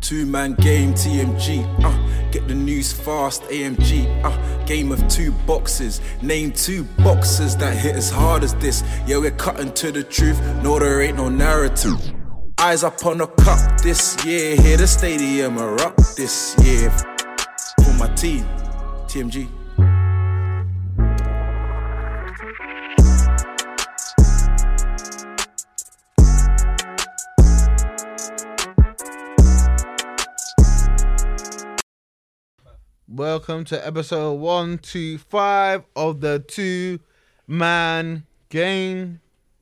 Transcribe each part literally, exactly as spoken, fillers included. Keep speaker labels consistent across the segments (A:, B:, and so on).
A: Two-man game, T M G, uh, get the news fast, A M G, uh, game of two boxes. Name two boxers that hit as hard as this. Yeah, we're cutting to the truth, no, there ain't no narrative. Eyes up on the cup this year, hear the stadium erupt this year. For my team, T M G.
B: Welcome to episode one two five of the Two Man Game.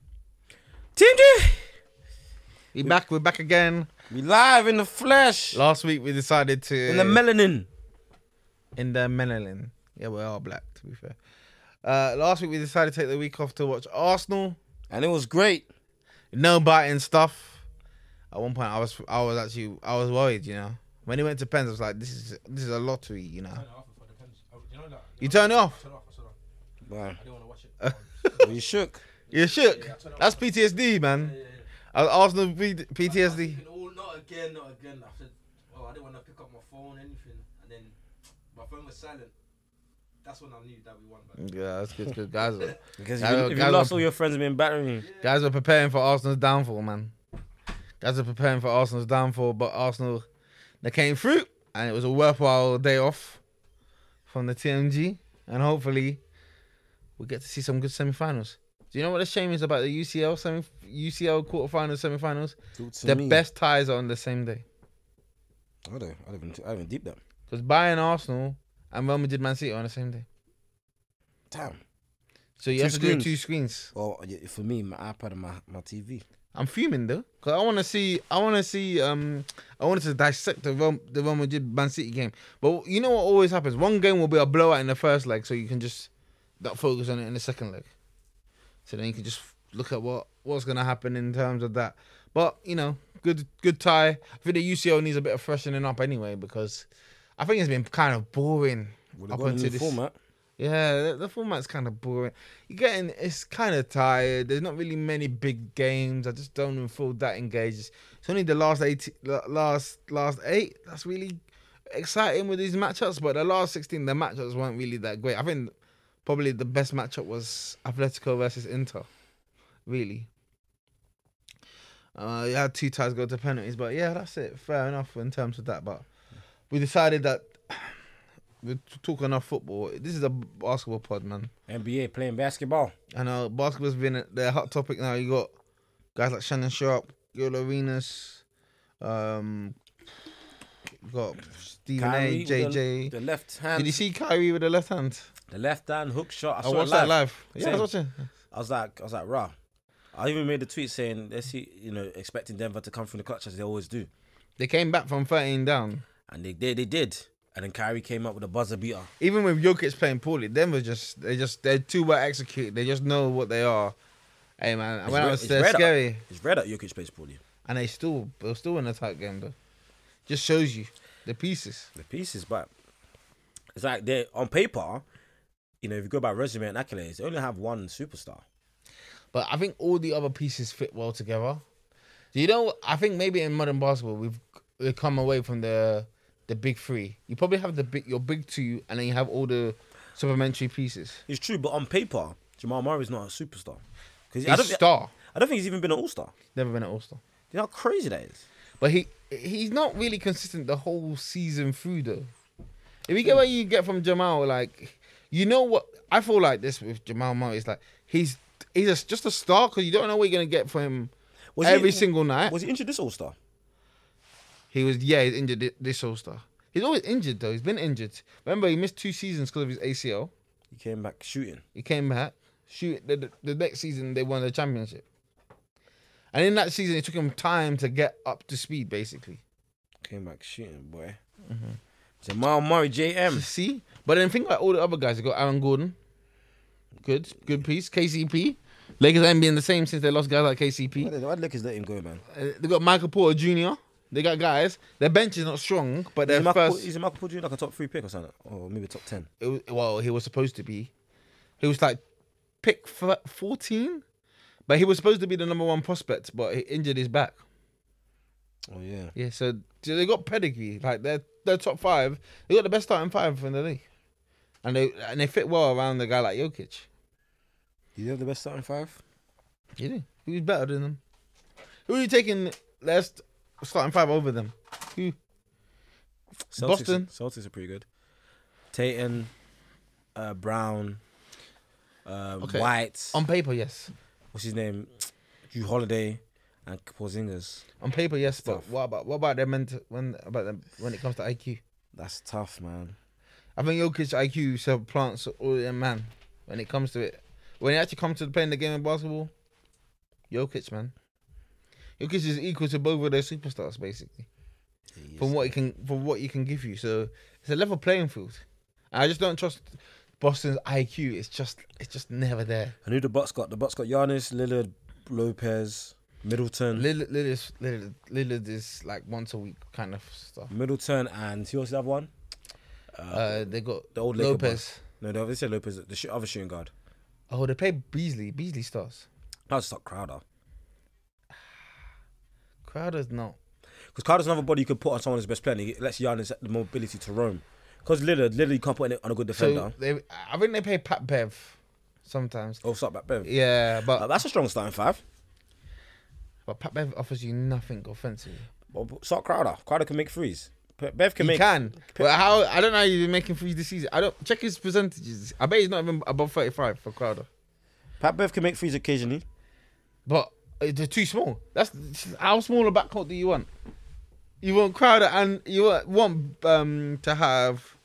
C: T M G!
B: We back, we're back again.
C: We live in the flesh.
B: Last week we decided to...
C: In the melanin.
B: In the melanin. Yeah, we are black, to be fair. Uh, last week we decided to take the week off to watch Arsenal.
C: And it was great.
B: No biting stuff. At one point I was I was actually, I was worried, you know. When he went to pens, I was like, this is this is a lottery, you know. You turn it off?
C: Wow.
D: I didn't want to watch it.
C: You shook.
B: You shook?
D: Yeah, yeah,
B: That's P T S D, man.
D: Yeah, yeah, yeah.
B: Arsenal P T S D.
D: All, not again, not again. I said, oh, I didn't want to pick up my phone, anything. And then my phone was silent. That's when I knew that we won. Man.
B: Yeah, that's good, good. Guys, were-
C: Because
B: guys,
C: if you,
B: were-
C: if
B: guys
C: you lost
B: were-
C: all your friends and been battering you.
B: guys are preparing for Arsenal's downfall, man. Guys are preparing for Arsenal's downfall, but Arsenal, they came through, and it was a worthwhile day off from the T M G, and hopefully we get to see some good semi-finals. Do you know what the shame is about the U C L semi U C L quarterfinals, semi-finals? The
C: me.
B: best ties are on the same day.
C: I don't, I don't even, I don't even deep that.
B: Because Bayern, Arsenal, and Real Madrid, Man City are on the same day.
C: Damn.
B: So you
C: Two
B: have to do
C: screens.
B: two screens.
C: Well, yeah, for me, my iPad and my, my T V.
B: I'm fuming though, cause I want to see, I want to see, um, I wanted to dissect the Real, the Real Madrid Man City game. But you know what always happens? One game will be a blowout in the first leg, so you can just not focus on it in the second leg. So then you can just look at what what's gonna happen in terms of that. But you know, good good tie. I think the U C L needs a bit of freshening up anyway, because I think it's been kind of boring
C: Would
B: up
C: have got a
B: until
C: new
B: this.
C: format.
B: Yeah, the, the format's kind of boring. You're getting, it's kind of tired. There's not really many big games. I just don't even feel that engaged. It's only the last eight, last last eight. That's really exciting with these matchups. But the last sixteen, the matchups weren't really that great. I think probably the best matchup was Atletico versus Inter. Really. Uh, you had two ties go to penalties, but yeah, that's it. Fair enough in terms of that. But we decided that. We're talking of football. This is a basketball pod, man.
C: N B A playing basketball.
B: I know basketball's been the hot topic now. You got guys like Shannon Sharp, Gil Arenas, um, you got Stephen
C: Kyrie
B: A,
C: with
B: J
C: the-
B: J.
C: The left hand.
B: Did you see Kyrie with the left hand?
C: The left hand hook shot. I
B: I,
C: saw
B: watched
C: it live.
B: that live. Yeah, I
C: Same.
B: was watching.
C: I was like, I was like, rah. I even made a tweet saying, let's see, you know, expecting Denver to come from the clutch as they always do.
B: They came back from thirteen down.
C: And they did, they did. And then Kyrie came up with a buzzer beater.
B: Even with Jokic playing poorly, Denver just they just they're too well executed. They just know what they are. Hey man,
C: It's
B: when I
C: red-
B: was
C: it's
B: they're
C: red up.
B: scary,
C: It's rare that Jokic plays poorly.
B: and they still they're still in a tight game though. Just shows you the pieces.
C: The pieces, but it's like they on paper, you know, if you go by resume and accolades, they only have one superstar.
B: But I think all the other pieces fit well together. Do you know? I think maybe in modern basketball we've we've come away from the the big three. You probably have the big your big two, and then you have all the supplementary pieces.
C: It's true, but on paper, Jamal Murray's not a superstar. Because
B: He's
C: I don't,
B: star.
C: I don't think he's even been an all-star.
B: Never been an all star.
C: You know how crazy that is?
B: But he he's not really consistent the whole season through though. If you get what you get from Jamal, like you know what I feel like this with Jamal Murray is like he's he's a, just a star because you don't know what you're gonna get from him
C: Was
B: every
C: he,
B: single night.
C: Was he injured this all-star?
B: He was, yeah, he's injured thi- this All Star. He's always injured though. He's been injured. Remember, he missed two seasons because of his A C L.
C: He came back shooting.
B: He came back. Shoot, the, the, the next season they won the championship. And in that season, it took him time to get up to speed, basically.
C: Came back shooting, boy. Jamal Murray, J M.
B: See, but then think about all the other guys. You got Aaron Gordon, good, good piece. K C P. Lakers ain't been the same since they lost guys like K C P.
C: Why the Lakers let him go, man?
B: Uh, they got Michael Porter Junior They got guys. Their bench is not strong, but their
C: He's a Michael,
B: first.
C: he's a Michael Porter Junior like a top three pick or something, or maybe top ten.
B: It was, well, he was supposed to be. He was like pick fourteen, but he was supposed to be the number one prospect, but he injured his back.
C: Oh yeah.
B: Yeah, so so they got pedigree. Like they're they're top five. They got the best starting five in the league, and they and they fit well around a guy like Jokic.
C: You have the best starting five?
B: You do. Who's better than them? Who are you taking? Last starting five over them? Who?
C: Celtics,
B: Boston.
C: Celtics are pretty good. Tatum, uh, Brown, uh,
B: Okay.
C: White.
B: On paper, yes.
C: What's his name? Drew Holiday and Porzingis.
B: On paper, yes. But
C: Tough.
B: what about what about their mental when about them when it comes to I Q?
C: That's tough, man.
B: I think Jokic I Q supplants all them man when it comes to it. When it actually comes to playing the game of basketball, Jokic, man. Jokic is equal to both of their superstars, basically.
C: He
B: From
C: is.
B: what he can, from what he can give you, so it's a level playing field. And I just don't trust Boston's I Q. It's just, it's just never there.
C: And who the Bucks got? The Bucks got Giannis, Lillard, Lopez, Middleton,
B: Lillard, Lillard, is- Lillard, Lillard is like once a week kind of stuff.
C: Middleton, and who else did have one? Uh,
B: Uh, they got
C: the old Laker
B: Lopez.
C: no, they obviously said Lopez, the sh- other shooting guard.
B: Oh, they play Beasley. Beasley starts.
C: That was like Crowder.
B: Crowder's not.
C: Because Crowder's another body you could put on someone who's best player. And he lets Giannis the mobility to roam. Because Lillard, Lillard, you can't put it on a good defender.
B: So they, I think they play Pat Bev sometimes.
C: Oh, stop back, Bev.
B: Yeah, but
C: Uh, that's a strong starting five.
B: but Pat Bev offers you nothing offensively.
C: Well, start Crowder. Crowder can make threes. Pe- Bev can
B: He
C: make.
B: can, but how? I don't know how you've been making threes this season. I don't check his percentages. I bet he's not even above thirty-five for Crowder.
C: Pat Bev can make threes occasionally.
B: But uh, they're too small. That's how small a backcourt do you want? You want Crowder and you want, want um to have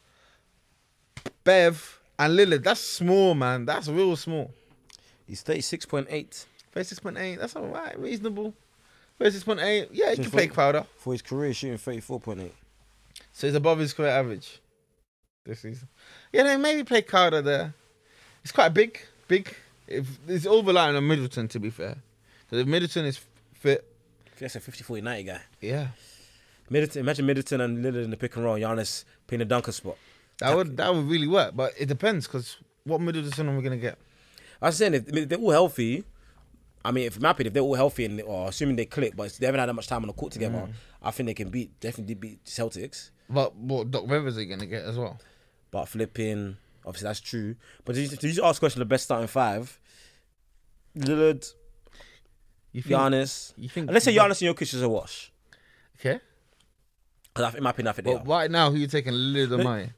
B: Bev and Lillard. That's small, man. That's real small.
C: He's thirty-six point eight
B: thirty-six point eight. That's all right. Reasonable. thirty-six point eight. Yeah, you
C: Just
B: can play
C: for-
B: Crowder.
C: for his career, shooting thirty-four point eight.
B: So he's above his career average this season. Yeah, then maybe play Crowder there. It's quite big, big. If it's all relying on Middleton, to be fair, because if Middleton is fit,
C: That's a fifty forty ninety guy.
B: yeah,
C: Middleton, imagine Middleton and Lillard in the pick and roll. Giannis playing the dunker spot.
B: that would that would really work. But it depends, because what Middleton are we gonna get?
C: I was saying, if, if they're all healthy, I mean, if I'm happy, if they're all healthy and or assuming they click, but they haven't had that much time on the court together,
B: Mm.
C: I think they can beat definitely beat Celtics.
B: But what Doc Rivers are gonna get as well?
C: But flipping, obviously that's true. But did you, did you ask the question of the best starting five? Lillard,
B: You think?
C: Giannis.
B: You think?
C: And let's say Giannis and Jokic is a wash.
B: Okay.
C: Because in my opinion, I think they
B: But
C: are.
B: right now, who you taking, Lillard or
C: Look-
B: Murray?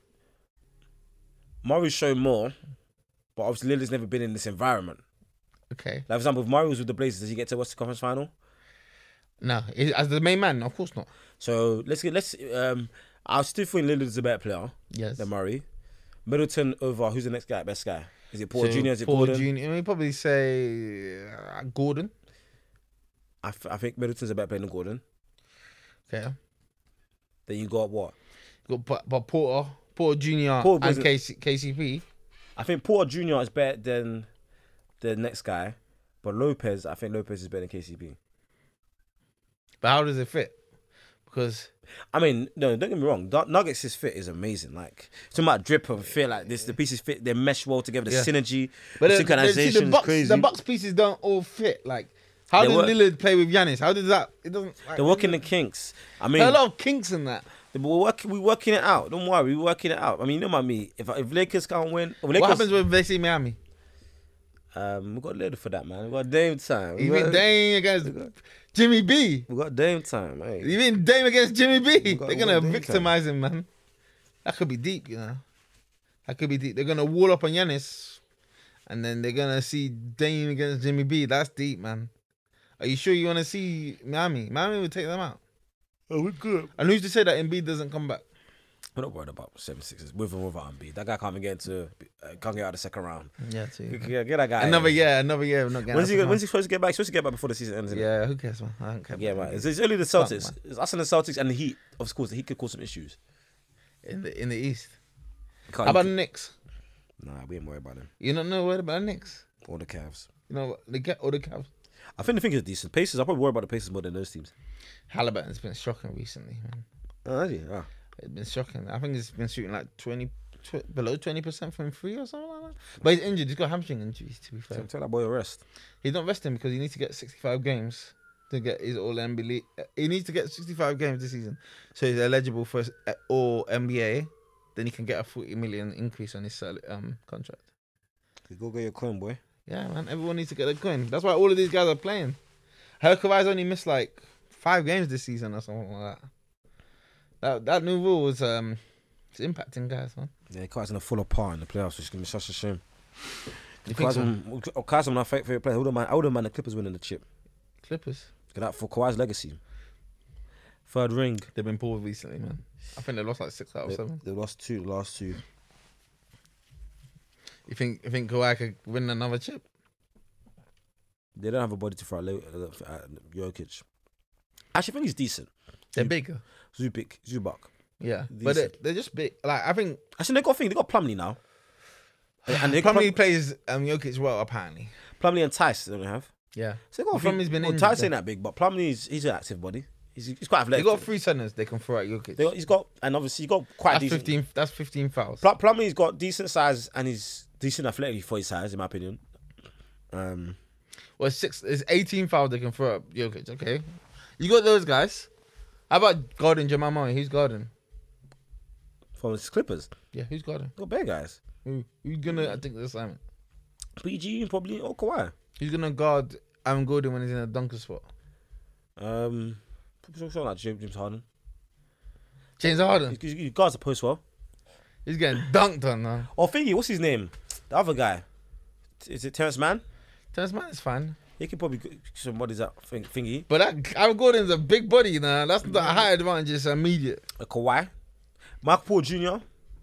C: Murray's shown more, but obviously Lillard's never been in this environment.
B: Okay.
C: Like for example, if Murray was with the Blazers, does he get to Western Conference Final?
B: No, is- as the main man, of course not.
C: So let's get let's. Um, I'll still think Lillard's a better player
B: Yes.
C: than Murray. Middleton over who's the next guy? Best guy? Is it Paul
B: So,
C: Junior? Is it
B: Paul
C: Gordon?
B: Junior We probably say uh, Gordon.
C: I, f- I think Middleton's a better player than Gordon.
B: Okay.
C: Then you got what?
B: Got but, but Porter, Porter Junior
C: Paul
B: and
C: wasn't-
B: K C, K C P.
C: I think Porter Junior is better than the next guy, but Lopez, I think Lopez is better than K C P.
B: But how does it fit? Because
C: I mean, no, don't get me wrong. Nug- Nuggets' fit is amazing. Like, talking about drip and fit, like this, the pieces fit, they mesh well together. The
B: Yeah.
C: synergy,
B: but
C: the
B: the, the, see,
C: synchronization
B: the
C: is
B: Bucks,
C: crazy.
B: the Bucks pieces don't all fit. Like, how
C: They
B: did
C: work-
B: Lillard play with Giannis? How did that? It doesn't. Like,
C: They're working the kinks. I mean,
B: There are a lot of kinks in that.
C: we're working, we're working it out. Don't worry, we're working it out. I mean, you know about me. If if Lakers can't win, if Lakers,
B: What happens when they see Miami?
C: Um, we got Lillard for that, man. We got Dame time. We
B: Even
C: got,
B: Dame against Jimmy B.
C: we got Dame time. Hey.
B: Even Dame against Jimmy B.
C: got-
B: They're
C: we
B: gonna
C: got Dame
B: victimize him, man. That could be deep, you know. That could be deep. They're gonna wall up on Giannis, and then they're gonna see Dame against Jimmy B. That's deep, man. Are you sure you want to see Miami? Miami would take them out.
C: Oh, we're good.
B: And who's to say that Embiid doesn't come back?
C: We're not worried about seven sixes with and without Embiid. That guy can't even get into, uh, can't get out of the second round.
B: Yeah, too.
C: Get, get that guy.
B: Another
C: in.
B: year, another year. Not getting
C: When's he?
B: out
C: When's he supposed to get back? He's supposed to get back before the season ends. Isn't it?
B: Yeah, who cares, man? I don't care.
C: Yeah,
B: about
C: man.
B: Embiid.
C: It's, it's only the
B: Fuck,
C: Celtics.
B: man.
C: It's us and the Celtics and the Heat. Of course, the Heat could cause some issues.
B: In the in the East.
C: Can't
B: How about
C: you-
B: the Knicks?
C: Nah, we ain't worried about them.
B: You don't know what about the Knicks?
C: Or the Cavs.
B: You know the get or the Cavs.
C: I think the thing is decent. Pacers. I probably worry about the Pacers more than those teams.
B: Halliburton's been shocking recently, man.
C: Oh, yeah. Ah.
B: It's been shocking. I think he's been shooting like twenty, tw- below twenty percent from three or something like that. But he's injured. He's got hamstring injuries. To be fair,
C: Tell, tell that boy a rest.
B: he's not resting because he needs to get sixty-five games to get his all N B A. He needs to get sixty-five games this season, so he's eligible for all N B A. Then he can get a forty million increase on his sal- um contract.
C: Go get your coin, boy.
B: Yeah, man. Everyone needs to get a coin. That's why all of these guys are playing. Her Kawhi's only missed like five games this season or something like that. That that new rule was um, it's impacting guys, man.
C: Yeah, Kawhi's gonna fall apart in the playoffs, which is gonna be such a shame.
B: You think
C: Kawhi's
B: so?
C: one, oh, Kawhi's one of my favorite players. I wouldn't mind, I wouldn't mind the Clippers winning the chip.
B: Clippers.
C: Get that for Kawhi's legacy. Third ring.
B: They've been poor recently, man. I think they lost like six out of
C: They,
B: seven.
C: they lost two, the last two.
B: You think you think Kawhi could win another chip?
C: They don't have a body to throw at Le- uh, at Jokic. Actually, I think he's decent.
B: They're bigger.
C: Zubik, Zubac.
B: Yeah, but they,
C: Decent.
B: they're just big. Like I think
C: Actually, they got thing. They got Plumlee now. And they got
B: Plumlee plays um Jokic well apparently.
C: Plumlee and Tice. They don't have.
B: Yeah,
C: So they got
B: Plumlee's been
C: well,
B: injured,
C: Tice
B: though.
C: ain't that big, but Plumlee's he's an active body. He's, he's quite
B: they
C: athletic.
B: got three centers they can throw at Jokic.
C: They got, he's got, and obviously he got quite
B: That's
C: decent.
B: fifteen. That's fifteen fouls.
C: Pl- Plumlee's got decent size and he's decent athletic for his size, in my opinion. Um,
B: Well, it's six. It's eighteen fouls they can throw at Jokic. Okay, you got those guys. How about guarding Jamal Murray? Who's guarding?
C: from his Clippers,
B: Yeah, who's guarding?
C: they got bad guys.
B: Who? Who's gonna? I think the assignment.
C: P G probably or Kawhi.
B: Who's gonna guard Aaron Gordon when he's in a dunker spot?
C: Um, something like James James Harden.
B: James Harden.
C: He, he guards the post well.
B: He's getting dunked on now.
C: Or thingy, what's his name? The other guy. Is it Terrence Mann?
B: Terrence Mann is fine,
C: He could probably get some bodies out thing, thingy.
B: but that Aaron Gordon's a big body now. That's the high advantage. Is immediate.
C: A Kawhi. Michael Porter Junior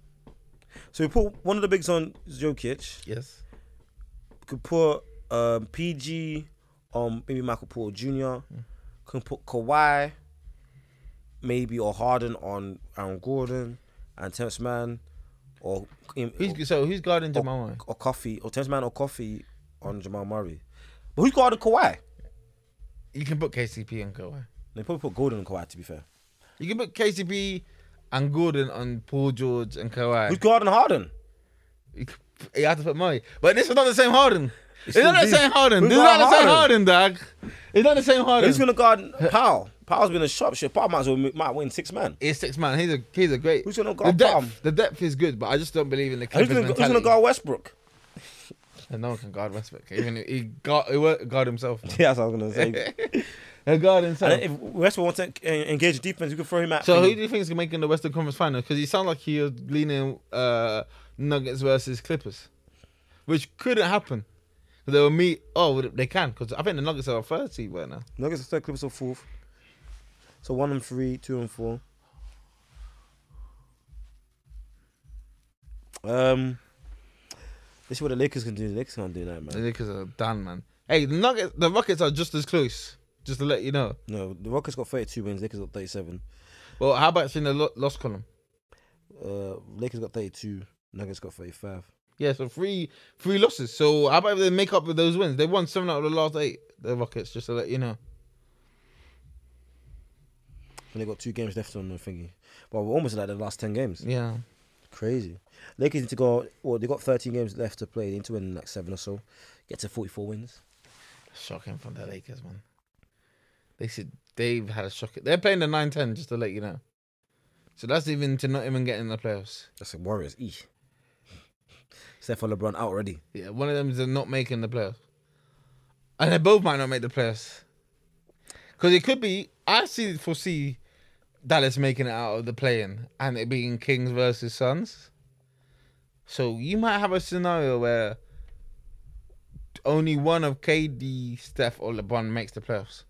C: So we put one of the bigs on Jokic.
B: Yes.
C: We could put um, P G on maybe Michael Porter Junior Can put Kawhi, maybe, or Harden on Aaron Gordon and Terrence Mann, or
B: Who's so? Who's guarding
C: or,
B: Jamal Murray?
C: or Coffee, or Terrence Mann or Coffee on Jamal Murray. But who's guarding Kawhi?
B: You can put K C P and Kawhi.
C: They probably put Gordon on Kawhi, to be fair.
B: You can put K C P and Gordon on Paul George and Kawhi.
C: Who's guarding Harden?
B: You, could- you have to put Murray, but this is not the same Harden. It's,
C: It's
B: not the
C: still
B: same Harden.
C: Who's
B: This is not the
C: guarding
B: same
C: Harden?
B: Harden, dog. It's not the same Harden.
C: Who's gonna guard Powell? Powell's been a sharpshooter. Powell might as well might win six man.
B: He's six man. He's a he's a great.
C: Who's gonna
B: the
C: guard
B: depth?
C: Powell?
B: The depth is good, but I just don't believe in the
C: Who's
B: Clippers
C: gonna, who's
B: mentality.
C: gonna guard Westbrook?
B: And no one can guard Westbrook. Even if he guard, he won't guard himself. Man.
C: Yeah, that's what I was gonna say.
B: He'll guard himself.
C: And if Westbrook wants to uh, engage defense, you can throw him out.
B: So who do you think is making the Western Conference Final? Because he sounds like he was leaning uh, Nuggets versus Clippers, which couldn't happen. They will meet. Oh, they can because I think the Nuggets are a third seed right now.
C: Nuggets are third, Clippers are fourth. So one and three, two and four. Um, this is what the Lakers can do. The Lakers can't do that,
B: The
C: man.
B: Lakers are done, man. Hey, the Nuggets, the Rockets are just as close. Just to let you know.
C: No, the Rockets got thirty-two wins. Lakers got thirty-seven.
B: Well, how about in the lo- loss column?
C: Uh, Lakers got thirty-two. Nuggets got thirty-five.
B: Yeah, so three three losses. So how about if they make up with those wins? They won seven out of the last eight. The Rockets, just to let you know.
C: And they got two games left on the thingy. But we're almost like the last ten games.
B: Yeah.
C: Crazy. Lakers need to go. Well, they got thirteen games left to play. They need to win like seven or so. Get to forty-four wins.
B: Shocking from the Lakers, man. They said they've had a shock. They're playing the nine ten, just to let you know. So that's even to not even get in the playoffs.
C: That's the Warriors. Eesh. Steph and LeBron out already.
B: Yeah, one of them is not making the playoffs. And they both might not make the playoffs. Because it could be, I see foresee Dallas making it out of the play-in and it being Kings versus Suns. So you might have a scenario where only one of K D, Steph, or LeBron makes the playoffs.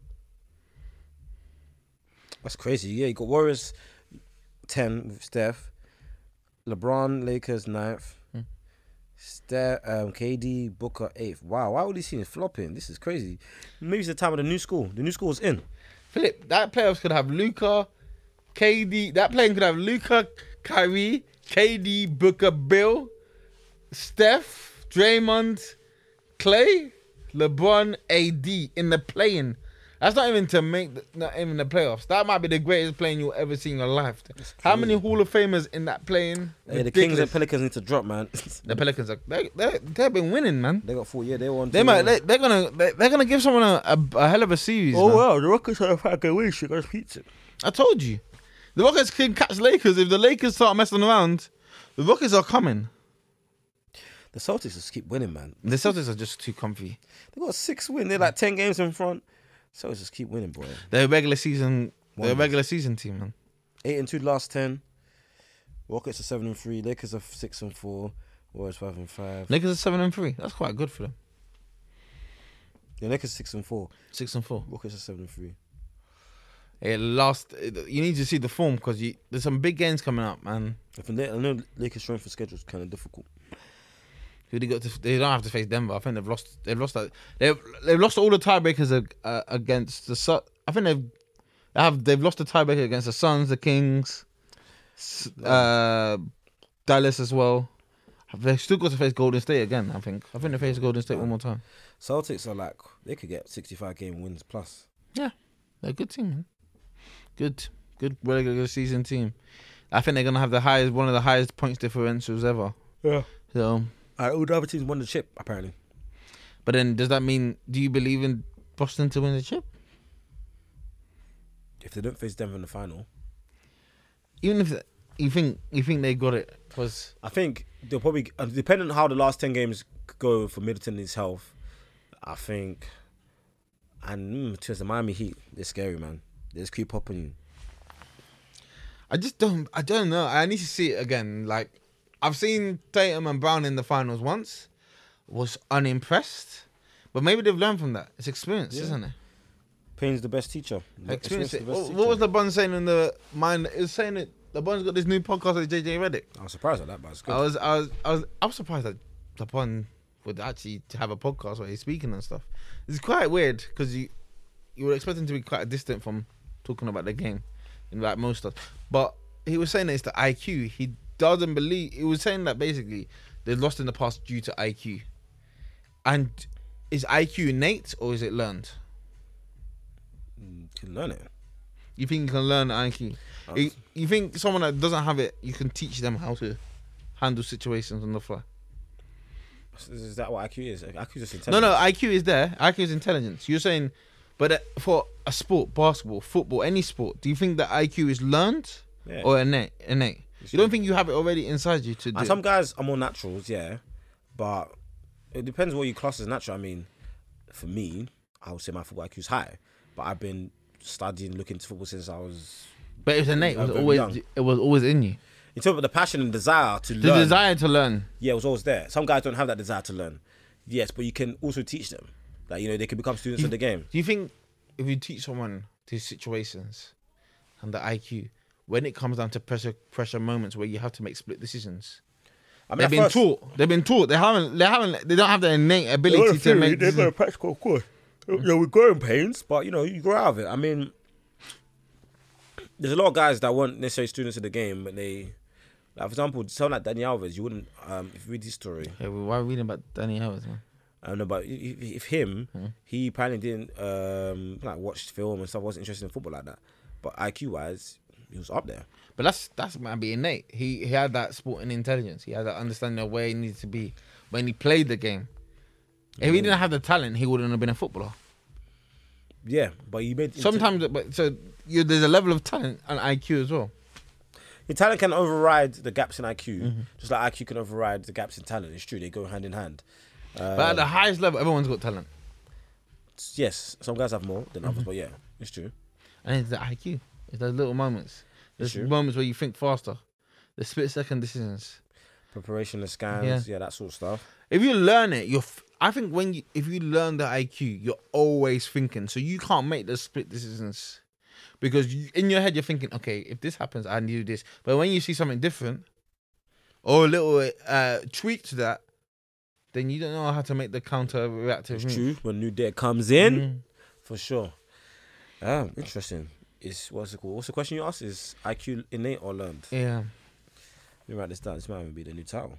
C: That's crazy. Yeah, you got Warriors ten with Steph. LeBron, Lakers ninth.
B: Hmm.
C: Steph, um, K D, Booker eighth. Wow, why would these teams flopping? This is crazy. Maybe it's the time of the new school. The new school is in.
B: Philip, that playoffs could have Luka, K D. That playing could have Luka, Kyrie, K D, Booker, Bill, Steph, Draymond, Clay, LeBron, A D in the playing. That's not even to make the, not even the playoffs. That might be the greatest playing you'll ever see in your life. How many Hall of Famers in that playing?
C: Hey, the Kings and Pelicans need to drop, man.
B: The Pelicans are they they they've been winning, man.
C: They got four. Yeah, they won.
B: They might they, they're gonna they, they're gonna give someone a, a, a hell of a series.
C: Oh
B: man.
C: wow, the Rockets are a fucking win. She got pizza.
B: I told you, the Rockets can catch Lakers if the Lakers start messing around. The Rockets are coming.
C: The Celtics just keep winning, man.
B: The Celtics are just too comfy.
C: They got six wins. They're like ten games in front. Celtics just keep winning, boy.
B: They're a regular season. They're a
C: Wonders.
B: regular season team, man.
C: Eight and two last ten. Rockets are seven and three. Lakers are six and four. Warriors five and five.
B: Lakers are seven and three. That's quite good for them.
C: The Lakers six and four.
B: Six and four.
C: Rockets are seven and three.
B: Yeah, last. You need to see the form because there's some big games coming up, man.
C: I think they- I know Lakers' strength for schedule is kind of difficult.
B: Who they got? To, they don't have to face Denver. I think they've lost. They've lost that. They've they've lost all the tiebreakers ag- uh, against the Sun. I think they've they have they've lost the tiebreaker against the Suns, the Kings, s- uh, Dallas as well. They've still got to face Golden State again. I think. I think they face Golden State one more time.
C: Celtics are like they could get sixty-five game wins plus.
B: They're a good team, man. Good, good regular season team. I think they're gonna have the highest, one of the highest points differentials ever.
C: Yeah.
B: So,
C: Uh, all the other teams won the chip apparently.
B: but then does that mean? Do you believe in Boston to win the chip?
C: If they don't face Denver in the final,
B: Even if you think you think they got it, because
C: I think they'll probably uh, depending on how the last ten games go for Middleton and his health. I think, and mm, to the Miami Heat, they're scary, man. They just keep popping you.
B: I just don't. I don't know. I need to see it again. Like I've seen Tatum and Brown in the finals once, was unimpressed, but maybe they've learned from that. It's experience,
C: Yeah.
B: isn't it?
C: Pain's the best teacher.
B: Experience.
C: Experience is the best
B: What,
C: teacher.
B: what was LeBron saying in the mind? It was saying that LeBron's got this new podcast with J J Redick.
C: I was surprised at that, but it's good.
B: I was, I was, I was, I was surprised that LeBron would actually have a podcast where he's speaking and stuff. It's quite weird because you, you would expect him to be quite distant from talking about the game, in like most stuff. But he was saying that it's the I Q. He doesn't believe. He was saying that basically they lost in the past due to I Q. And is I Q innate or is it learned?
C: You can learn it.
B: You think you can learn I Q? You, you think someone that doesn't have it, you can teach them how to handle situations on the fly?
C: Is that what I Q is? I Q is just
B: No,
C: intelligence.
B: no, I Q is there. I Q is intelligence. You're saying, but uh, for a sport, basketball, football, any sport, do you think that I Q is learned
C: Yeah.
B: or innate? Innate.
C: It's
B: You don't think you have it already inside you to do?
C: And some guys are more naturals, yeah, but it depends what you class as natural. I mean, for me, I would say my football I Q is high, but I've been studying, looking into football since I was.
B: But it's innate. It
C: I'm
B: was
C: very
B: always,
C: young.
B: it was always in you.
C: In terms of the passion and desire to
B: The
C: learn,
B: desire to learn.
C: yeah, it was always there. Some guys don't have that desire to learn, yes, but you can also teach them. Like, you know, they can become students of the game.
B: Do you think if you teach someone these situations and the I Q, when it comes down to pressure pressure moments where you have to make split decisions,
C: I mean,
B: they've
C: at
B: been
C: first-
B: taught. They've been taught. They haven't. They haven't. They don't have the innate ability to make.
C: They've got a
B: decisions.
C: practical course. You know, we're growing pains, but you know, you grow out of it. I mean, there's a lot of guys that weren't necessarily students of the game, but they, like for example, someone like Danny Alves, you wouldn't, um, if you read his story,
B: Hey, well, why are we reading about Danny Alves, man?
C: I don't know, but if, if him,
B: Hmm.
C: he apparently didn't um like watch film and stuff, wasn't interested in football like that, but I Q wise, he was up there.
B: But that's that's might be innate. He he had that sporting intelligence. He had that understanding of where he needed to be when he played the game. If he didn't have the talent, he wouldn't have been a footballer.
C: Yeah, but you made
B: Sometimes, but so you, there's a level of talent and I Q as well.
C: your talent can override the gaps in I Q,
B: Mm-hmm.
C: just like I Q can override the gaps in talent. It's true, they go hand in hand. Uh,
B: But at the highest level, everyone's got talent,
C: yes, some guys have more than
B: Mm-hmm.
C: others, but yeah, it's true.
B: and it's the I Q. It's those little moments. There's
C: Sure.
B: moments where you think faster. The split second decisions.
C: Preparation, the scans,
B: Yeah.
C: yeah. that sort of stuff.
B: If you learn it, you're. F- I think when you, if you learn the I Q, you're always thinking. So you can't make the split decisions because you, in your head you're thinking, okay, if this happens, I need to do this. But when you see something different or a little uh, tweak to that, then you don't know how to make the counter reactive
C: It's
B: move.
C: true. When new data comes in,
B: Mm.
C: for sure. Ah, interesting. Is what's it called? What's the question you asked? Is I Q innate or learned?
B: Yeah,
C: Let me write this down. This might even be the new title.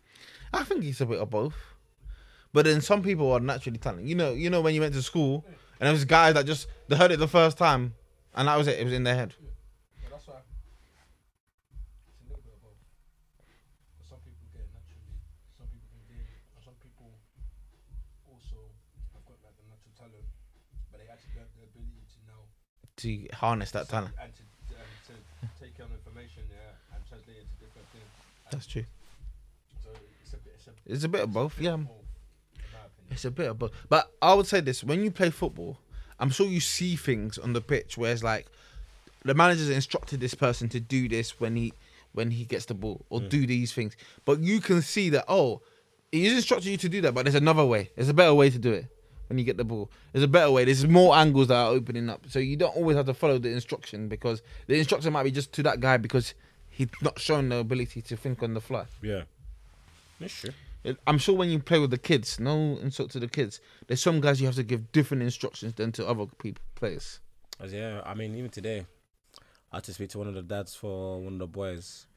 B: I think it's a bit of both. But then some people are naturally talented. You know, you know when you went to school And there was guys that just they heard it the first time, and that was it. It was in their head.
D: But that's why it's a little bit of both. Some people get it naturally, some people can gain it, and some people also have got like the natural talent, but they actually have the ability to now
B: To harness that talent.
D: and to, um, to take on information, yeah, and translate it to different things. And
B: That's true.
D: so it's a bit, it's a,
B: It's a bit of both.
D: bit
B: Yeah.
D: of both, in my opinion.
B: It's a bit of both. But I would say this: when you play football, I'm sure you see things on the pitch where it's like the manager's instructed this person to do this when he when he gets the ball or do these things. But you can see that oh, he's instructed you to do that, but there's another way. There's a better way to do it when you get the ball. There's a better way. There's more angles that are opening up. So you don't always have to follow the instruction because the instruction might be just to that guy because he's not shown the ability to think on the fly.
C: Yeah. That's true.
B: I'm sure when you play with the kids, no insult to the kids, there's some guys you have to give different instructions than to other people players.
C: As yeah, I mean, even today, I had to speak to one of the dads for one of the boys.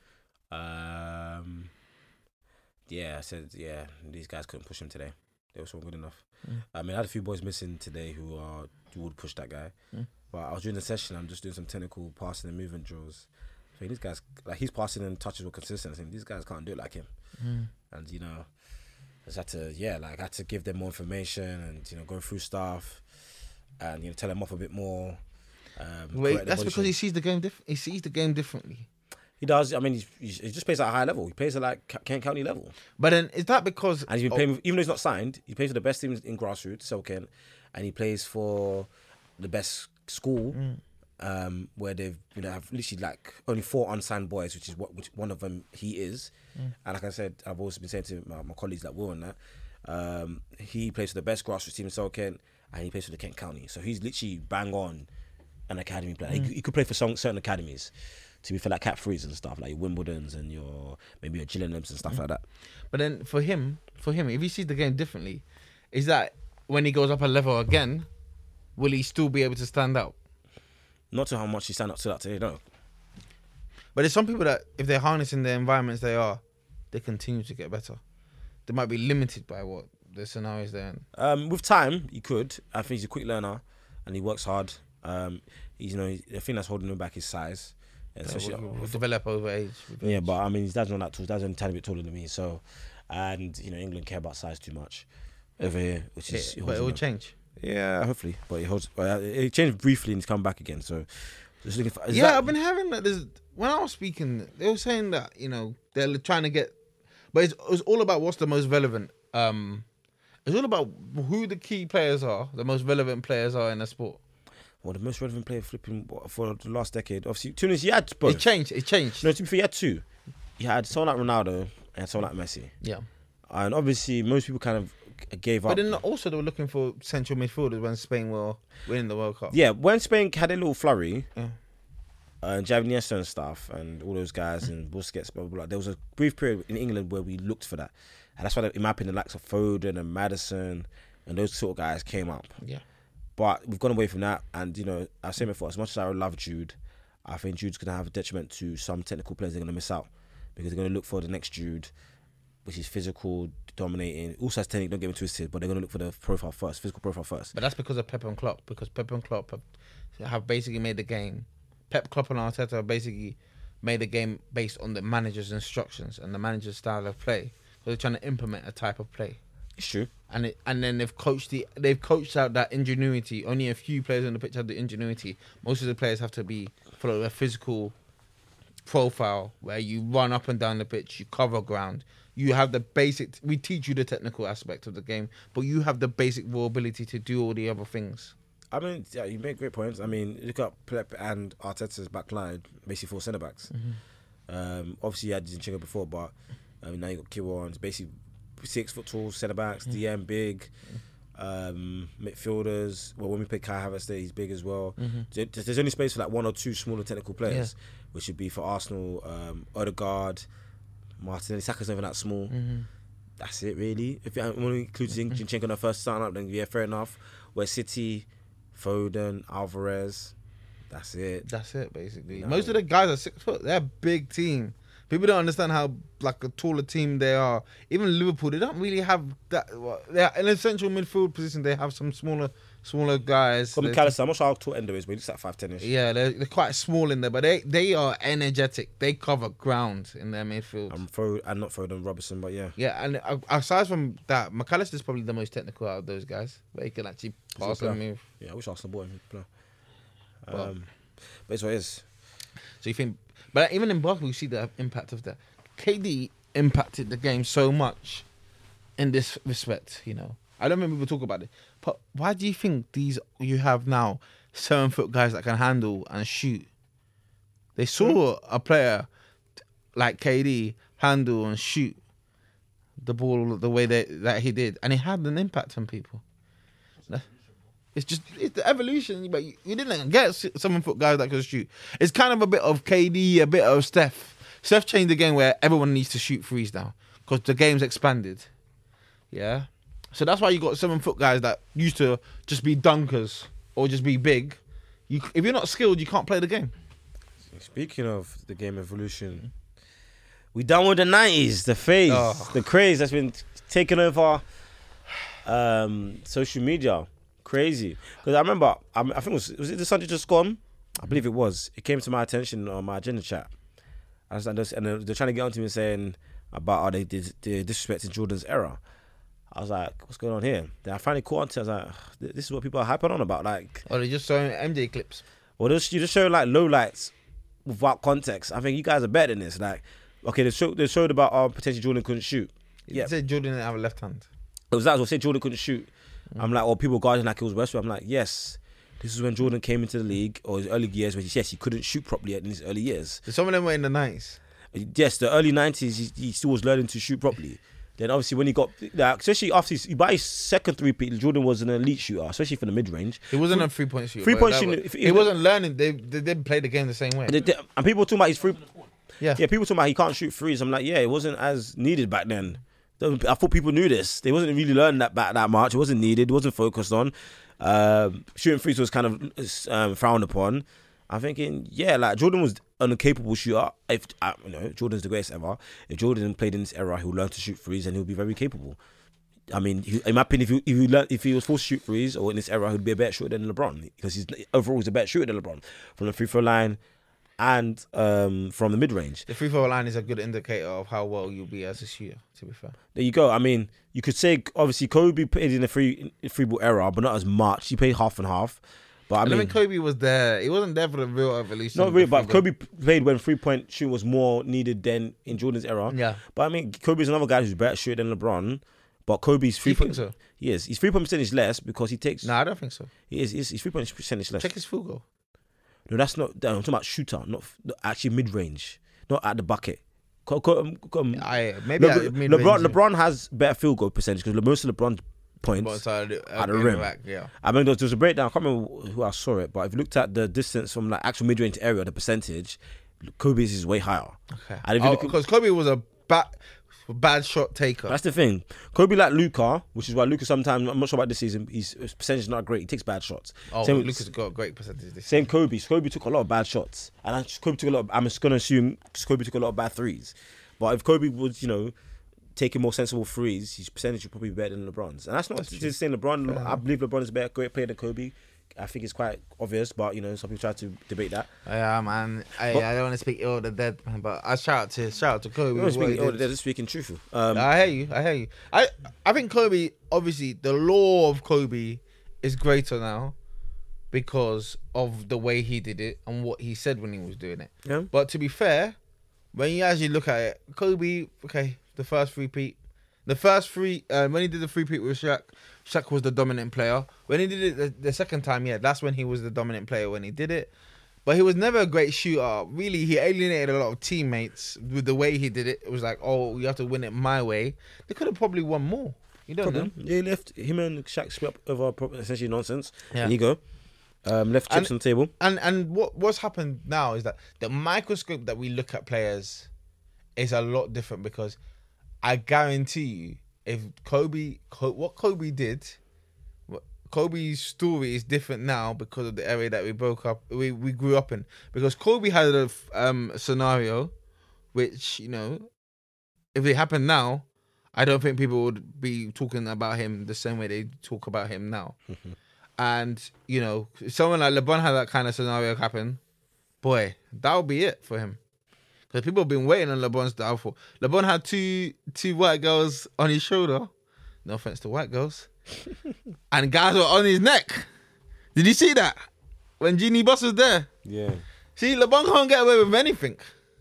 C: Um, yeah, I said, yeah, these guys couldn't push him today. They were so good enough.
B: Mm.
C: I mean, I had a few boys missing today who are who would push that guy.
B: Mm.
C: But I was doing the session. I'm just doing some technical passing and movement drills. So these guys, like he's passing and touches with consistency. These guys can't do it like him.
B: Mm.
C: And you know, I just had to, yeah, like I had to give them more information and you know go through stuff and you know tell them off a bit more. Um,
B: Wait,
C: correct the
B: that's
C: body
B: because he
C: shape.
B: sees the game diff- He sees the game differently.
C: He does. I mean, he's, he's, he just plays at a high level. He plays at like Ca- Kent County level,
B: But then is that because
C: and he's been
B: oh,
C: playing. With, even though he's not signed, he plays for the best teams in grassroots, so Kent, and he plays for the best school,
B: Mm.
C: um, where they've you know have literally like only four unsigned boys, which is what which one of them he is.
B: Mm.
C: And like I said, I've also been saying to my, my colleagues that were on that, um, he plays for the best grassroots team in South Kent, and he plays for the Kent County. So he's literally bang on an academy player.
B: Mm.
C: He, he could play for some certain academies. To be fair, like Cap Threes and stuff, like your Wimbledons and your maybe your Gillinghams and stuff like that.
B: But then for him, for him, if he sees the game differently, is that when he goes up a level again, will he still be able to stand out?
C: Not to how much he stand up to that today, no.
B: But there's some people that if they're harnessing the environments they are, they continue to get better. They might be limited by what the scenarios they're in.
C: Um, with time, he could. I think he's a quick learner and he works hard. Um, he's, you know, the thing that's holding him back is size. Especially,
B: Will, will develop over age. with
C: yeah,
B: age.
C: but I mean, his dad's not that tall. His dad's only a tiny bit taller than me. So, and you know, England care about size too much over here, which is.
B: It- but it will change.
C: Yeah, hopefully, but it holds. Uh, it changed briefly and it's come back again. So, just looking for. is
B: Yeah,
C: that-
B: I've been having that. There's when I was speaking, they were saying that you know they're trying to get, but it's, it's all about what's the most relevant. Um, it's all about who the key players are, the most relevant players are in the sport.
C: Well, the most relevant player flipping for the last decade. Obviously, Tunis, you had both.
B: It changed. It changed.
C: No, to be fair, you had two. You had someone like Ronaldo and someone like Messi.
B: Yeah,
C: And obviously, most people kind of gave
B: but
C: up.
B: then also they were looking for central midfielders when Spain were winning the World Cup.
C: Yeah, when Spain had a little flurry,
B: Yeah.
C: uh, and Xavi Iniesta and stuff, and all those guys, and Busquets, blah, blah, blah, there was a brief period in England where we looked for that. And that's why, in my opinion, the likes of Foden and Maddison and those sort of guys came up.
B: Yeah.
C: But we've gone away from that. And, you know, I've said before, as much as I love Jude, I think Jude's going to have a detriment to some technical players they're going to miss out. Because they're going to look for the next Jude, which is physical, dominating. Also has technique, don't get me twisted, but they're going to look for the profile first, physical profile first.
B: But that's because of Pep and Klopp. Because Pep and Klopp have, have basically made the game. Pep, Klopp, and Arteta have basically made the game based on the manager's instructions and the manager's style of play. So they're trying to implement a type of play,
C: It's true.
B: and it, and then they've coached the they've coached out that ingenuity. Only a few players on the pitch have the ingenuity. Most of the players have to be follow a physical profile where you run up and down the pitch, you cover ground. You have the basic. We teach you the technical aspect of the game, but you have the basic raw ability to do all the other things.
C: I mean, yeah, you make great points. I mean, look at Pep and Arteta's back line, basically four centre backs.
B: Mm-hmm.
C: Um, obviously, you had Zinchenko before, but um, now you got Kiwa, it's basically six foot tall centre backs,
B: Mm-hmm.
C: D M big, um, midfielders. Well, when we play Kai Havertz, there, he's big as well.
B: Mm-hmm.
C: There- There's only space for like one or two smaller technical players, which would be for Arsenal, um, Odegaard, Martinelli. Saka's not even that small.
B: Mm-hmm.
C: That's it, really. If you want to include Zin- Zinchenko in the first starting up, then yeah, fair enough. Where City, Foden, Alvarez, that's it.
B: That's it, basically.
C: No.
B: Most of the guys are six foot. They're a big team. People don't understand how like a taller team they are. Even Liverpool, they don't really have that. Well, they're in a central midfield position. They have some smaller, smaller guys.
C: From
B: They're-
C: McAllister, I'm not sure how tall Endo is, but he's like five ten ish.
B: Yeah, they're, they're quite small in there, but they they are energetic. They cover ground in their midfield.
C: I'm throw and not Foden Robertson, but yeah.
B: Yeah, and uh, aside from that, McAllister is probably the most technical out of those guys. But he can actually pass
C: a
B: and
C: player.
B: move.
C: Yeah, I wish Arsenal bought him. Um,
B: Well.
C: but it's what it is.
B: So you think, but even in basketball, you see the impact of that. K D impacted the game so much in this respect. You know, I don't remember people talk about it, but why do you think these you have now seven foot guys that can handle and shoot? They saw a player like K D handle and shoot the ball the way that that he did, and it had an impact on people. It's just it's the evolution, but you, you didn't get seven foot guys that could shoot. It's kind of a bit of K D, a bit of Steph. Steph changed the game where everyone needs to shoot threes now because the game's expanded. Yeah, so that's why you got seven foot guys that used to just be dunkers or just be big. You, if you're not skilled, you can't play the game.
C: Speaking of the game evolution, we done with the nineties, the phase,
B: Oh.
C: the craze that's been taking over um, social media. Crazy. Because I remember, I, I think it was, was it the Sunday just gone? I believe it was. It came to my attention on my agenda chat. I was, and they're, they're trying to get onto me saying about how they did they disrespecting Jordan's era. I was like, what's going on here? Then I finally caught onto it. I was like, ugh, this is what people are hyping on about. Like,
B: Or they just showing M J clips.
C: well, you just show like low lights without context. I think you guys are better than this. Like, okay, they showed, they showed about uh, potentially Jordan couldn't shoot.
B: Yeah,
C: Yeah.
B: said Jordan didn't have a left hand.
C: It was that. I was saying Jordan couldn't shoot. I'm like, well, people guarding like it was Westbrook. I'm like, yes, this is when Jordan came into the league, or his early years, where he, yes, he couldn't shoot properly in his early years.
B: So some of them were in the nineties.
C: Yes, the early nineties, he, he still was learning to shoot properly. Then obviously when he got, like, especially after his, by his second three-peat, Jordan was an elite shooter, especially for the mid-range.
B: He wasn't a three point shooter.
C: Three-point
B: but that
C: shooting,
B: was-
C: if-
B: He
C: if-
B: wasn't learning. They they didn't play the game the same way.
C: And, they- and people talking about his free,
B: Yeah.
C: yeah, people talking about he can't shoot threes. I'm like, yeah, it wasn't as needed back then. I thought people knew this. They wasn't really learning that back that much. It wasn't needed. It wasn't focused on. Um, shooting threes was kind of um, frowned upon. I'm thinking, yeah, like Jordan was an incapable shooter. If uh, you know, Jordan's the greatest ever. If Jordan played in this era, he'll learn to shoot threes and he'll be very capable. I mean, he, in my opinion, if he if he, learned, if he was forced to shoot threes or in this era, he'd be a better shooter than LeBron because he's overall he's a better shooter than LeBron from the free throw line and um, from the mid range.
B: The free throw line is a good indicator of how well you'll be as a shooter. To be fair,
C: There you go. I mean, you could say obviously Kobe played in the free free ball era, but not as much. He played half and half. But I
B: I,
C: mean,
B: mean, Kobe was there. He wasn't there for the real evolution.
C: not
B: of
C: really.
B: the
C: But
B: free throw.
C: Kobe played when three point shooting was more needed than in Jordan's era.
B: Yeah.
C: But I mean, Kobe's another guy who's better shooter than LeBron. But Kobe's
B: Do
C: three
B: you think
C: point.
B: so?
C: He is. His three point percentage less because he takes.
B: No, I don't think so.
C: He is. His, his three point percentage less.
B: Check his field goal.
C: No, that's not. I'm talking about shooter, not, not actually mid range, not at the bucket. Co- co- um, um,
B: I maybe
C: LeBron,
B: at mid-range,
C: LeBron,
B: yeah.
C: LeBron has better field goal percentage because most of LeBron's points
B: But inside, uh,
C: at the
B: in
C: rim.
B: rack, yeah.
C: I mean, there was, there was a breakdown. I can't remember who I saw it, but if you looked at the distance from like actual mid-range area, the percentage, Kobe's is way higher.
B: Okay.
C: And if you look at-
B: Because Kobe was a bad, bad shot taker.
C: That's the thing. Kobe like Luka, which is why Luka sometimes, I'm not sure about this season, his his percentage is not great. He takes bad shots.
B: oh,
C: Same with-
B: Lucas got a great percentage this
C: Same Kobe. Kobe took a lot of bad shots, and I, Kobe took a lot. Of, I'm just gonna assume Kobe took a lot of bad threes. But if Kobe was, you know, taking more sensible threes, his percentage would probably be better than LeBron's. And that's not just saying LeBron. I believe LeBron is a better great player than Kobe. I think it's quite obvious, but you know, some people try to debate that.
B: Yeah, man. I,
C: But-
B: I don't want to speak ill of the dead, man, but I shout out to shout out to Kobe.
C: We're
B: what he
C: speaking, oh,
B: did.
C: they're just speaking truthful. Um,
B: I hear you. I hear you. I I think Kobe. Obviously, the law of Kobe is greater now because of the way he did it and what he said when he was doing it.
C: Yeah.
B: But to be fair, when you actually look at it, Kobe, okay, the first three peat, the first three, uh, when he did the three peat with Shaq, Shaq was the dominant player. When he did it the, the second time, yeah, that's when he was the dominant player when he did it. But he was never a great shooter. Really, he alienated a lot of teammates with the way he did it. It was like, oh, you have to win it my way. They could have probably won more. You don't know.
C: Problem. Yeah, he left him and Shaq split up over pro- essentially nonsense.
B: Yeah.
C: There you go. Um, left chips
B: And-
C: on the table.
B: And and what what's happened now is that the microscope that we look at players is a lot different because I guarantee you, if Kobe, Co- what Kobe did, what- Kobe's story is different now because of the area that we broke up, we, we grew up in. Because Kobe had a um, scenario which, you know, if it happened now, I don't think people would be talking about him the same way they talk about him now. And, you know, if someone like LeBron had that kind of scenario happen, boy, that would be it for him. Because people have been waiting on LeBron's downfall. LeBron had two two white girls on his shoulder. No offense to white girls. And guys were on his neck. Did you see that? When Jeannie Buss was there.
C: Yeah.
B: See, LeBron can't get away with anything.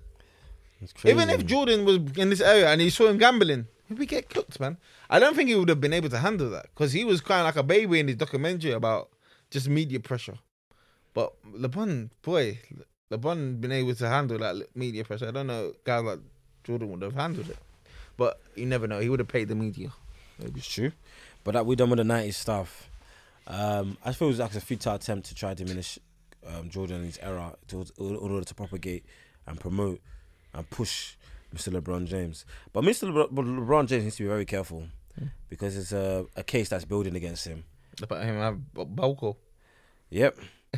C: It's crazy.
B: Even if Jordan was in this area and he saw him gambling, he'd be get cooked, man. I don't think he would have been able to handle that because he was crying like a baby in his documentary about just media pressure. But LeBron, boy, LeBron been able to handle that media pressure. I don't know guys like Jordan would have handled it. But you never know. He would have paid the media.
C: Maybe it's true. But that we done with the nineties stuff. Um, I feel it was like a futile attempt to try to diminish um, Jordan and his era to, in order to propagate and promote and push Mister LeBron James. But Mister LeBron, LeBron James needs to be very careful mm. because it's a, a case that's building against him.
B: About him have Balco.
C: Yep.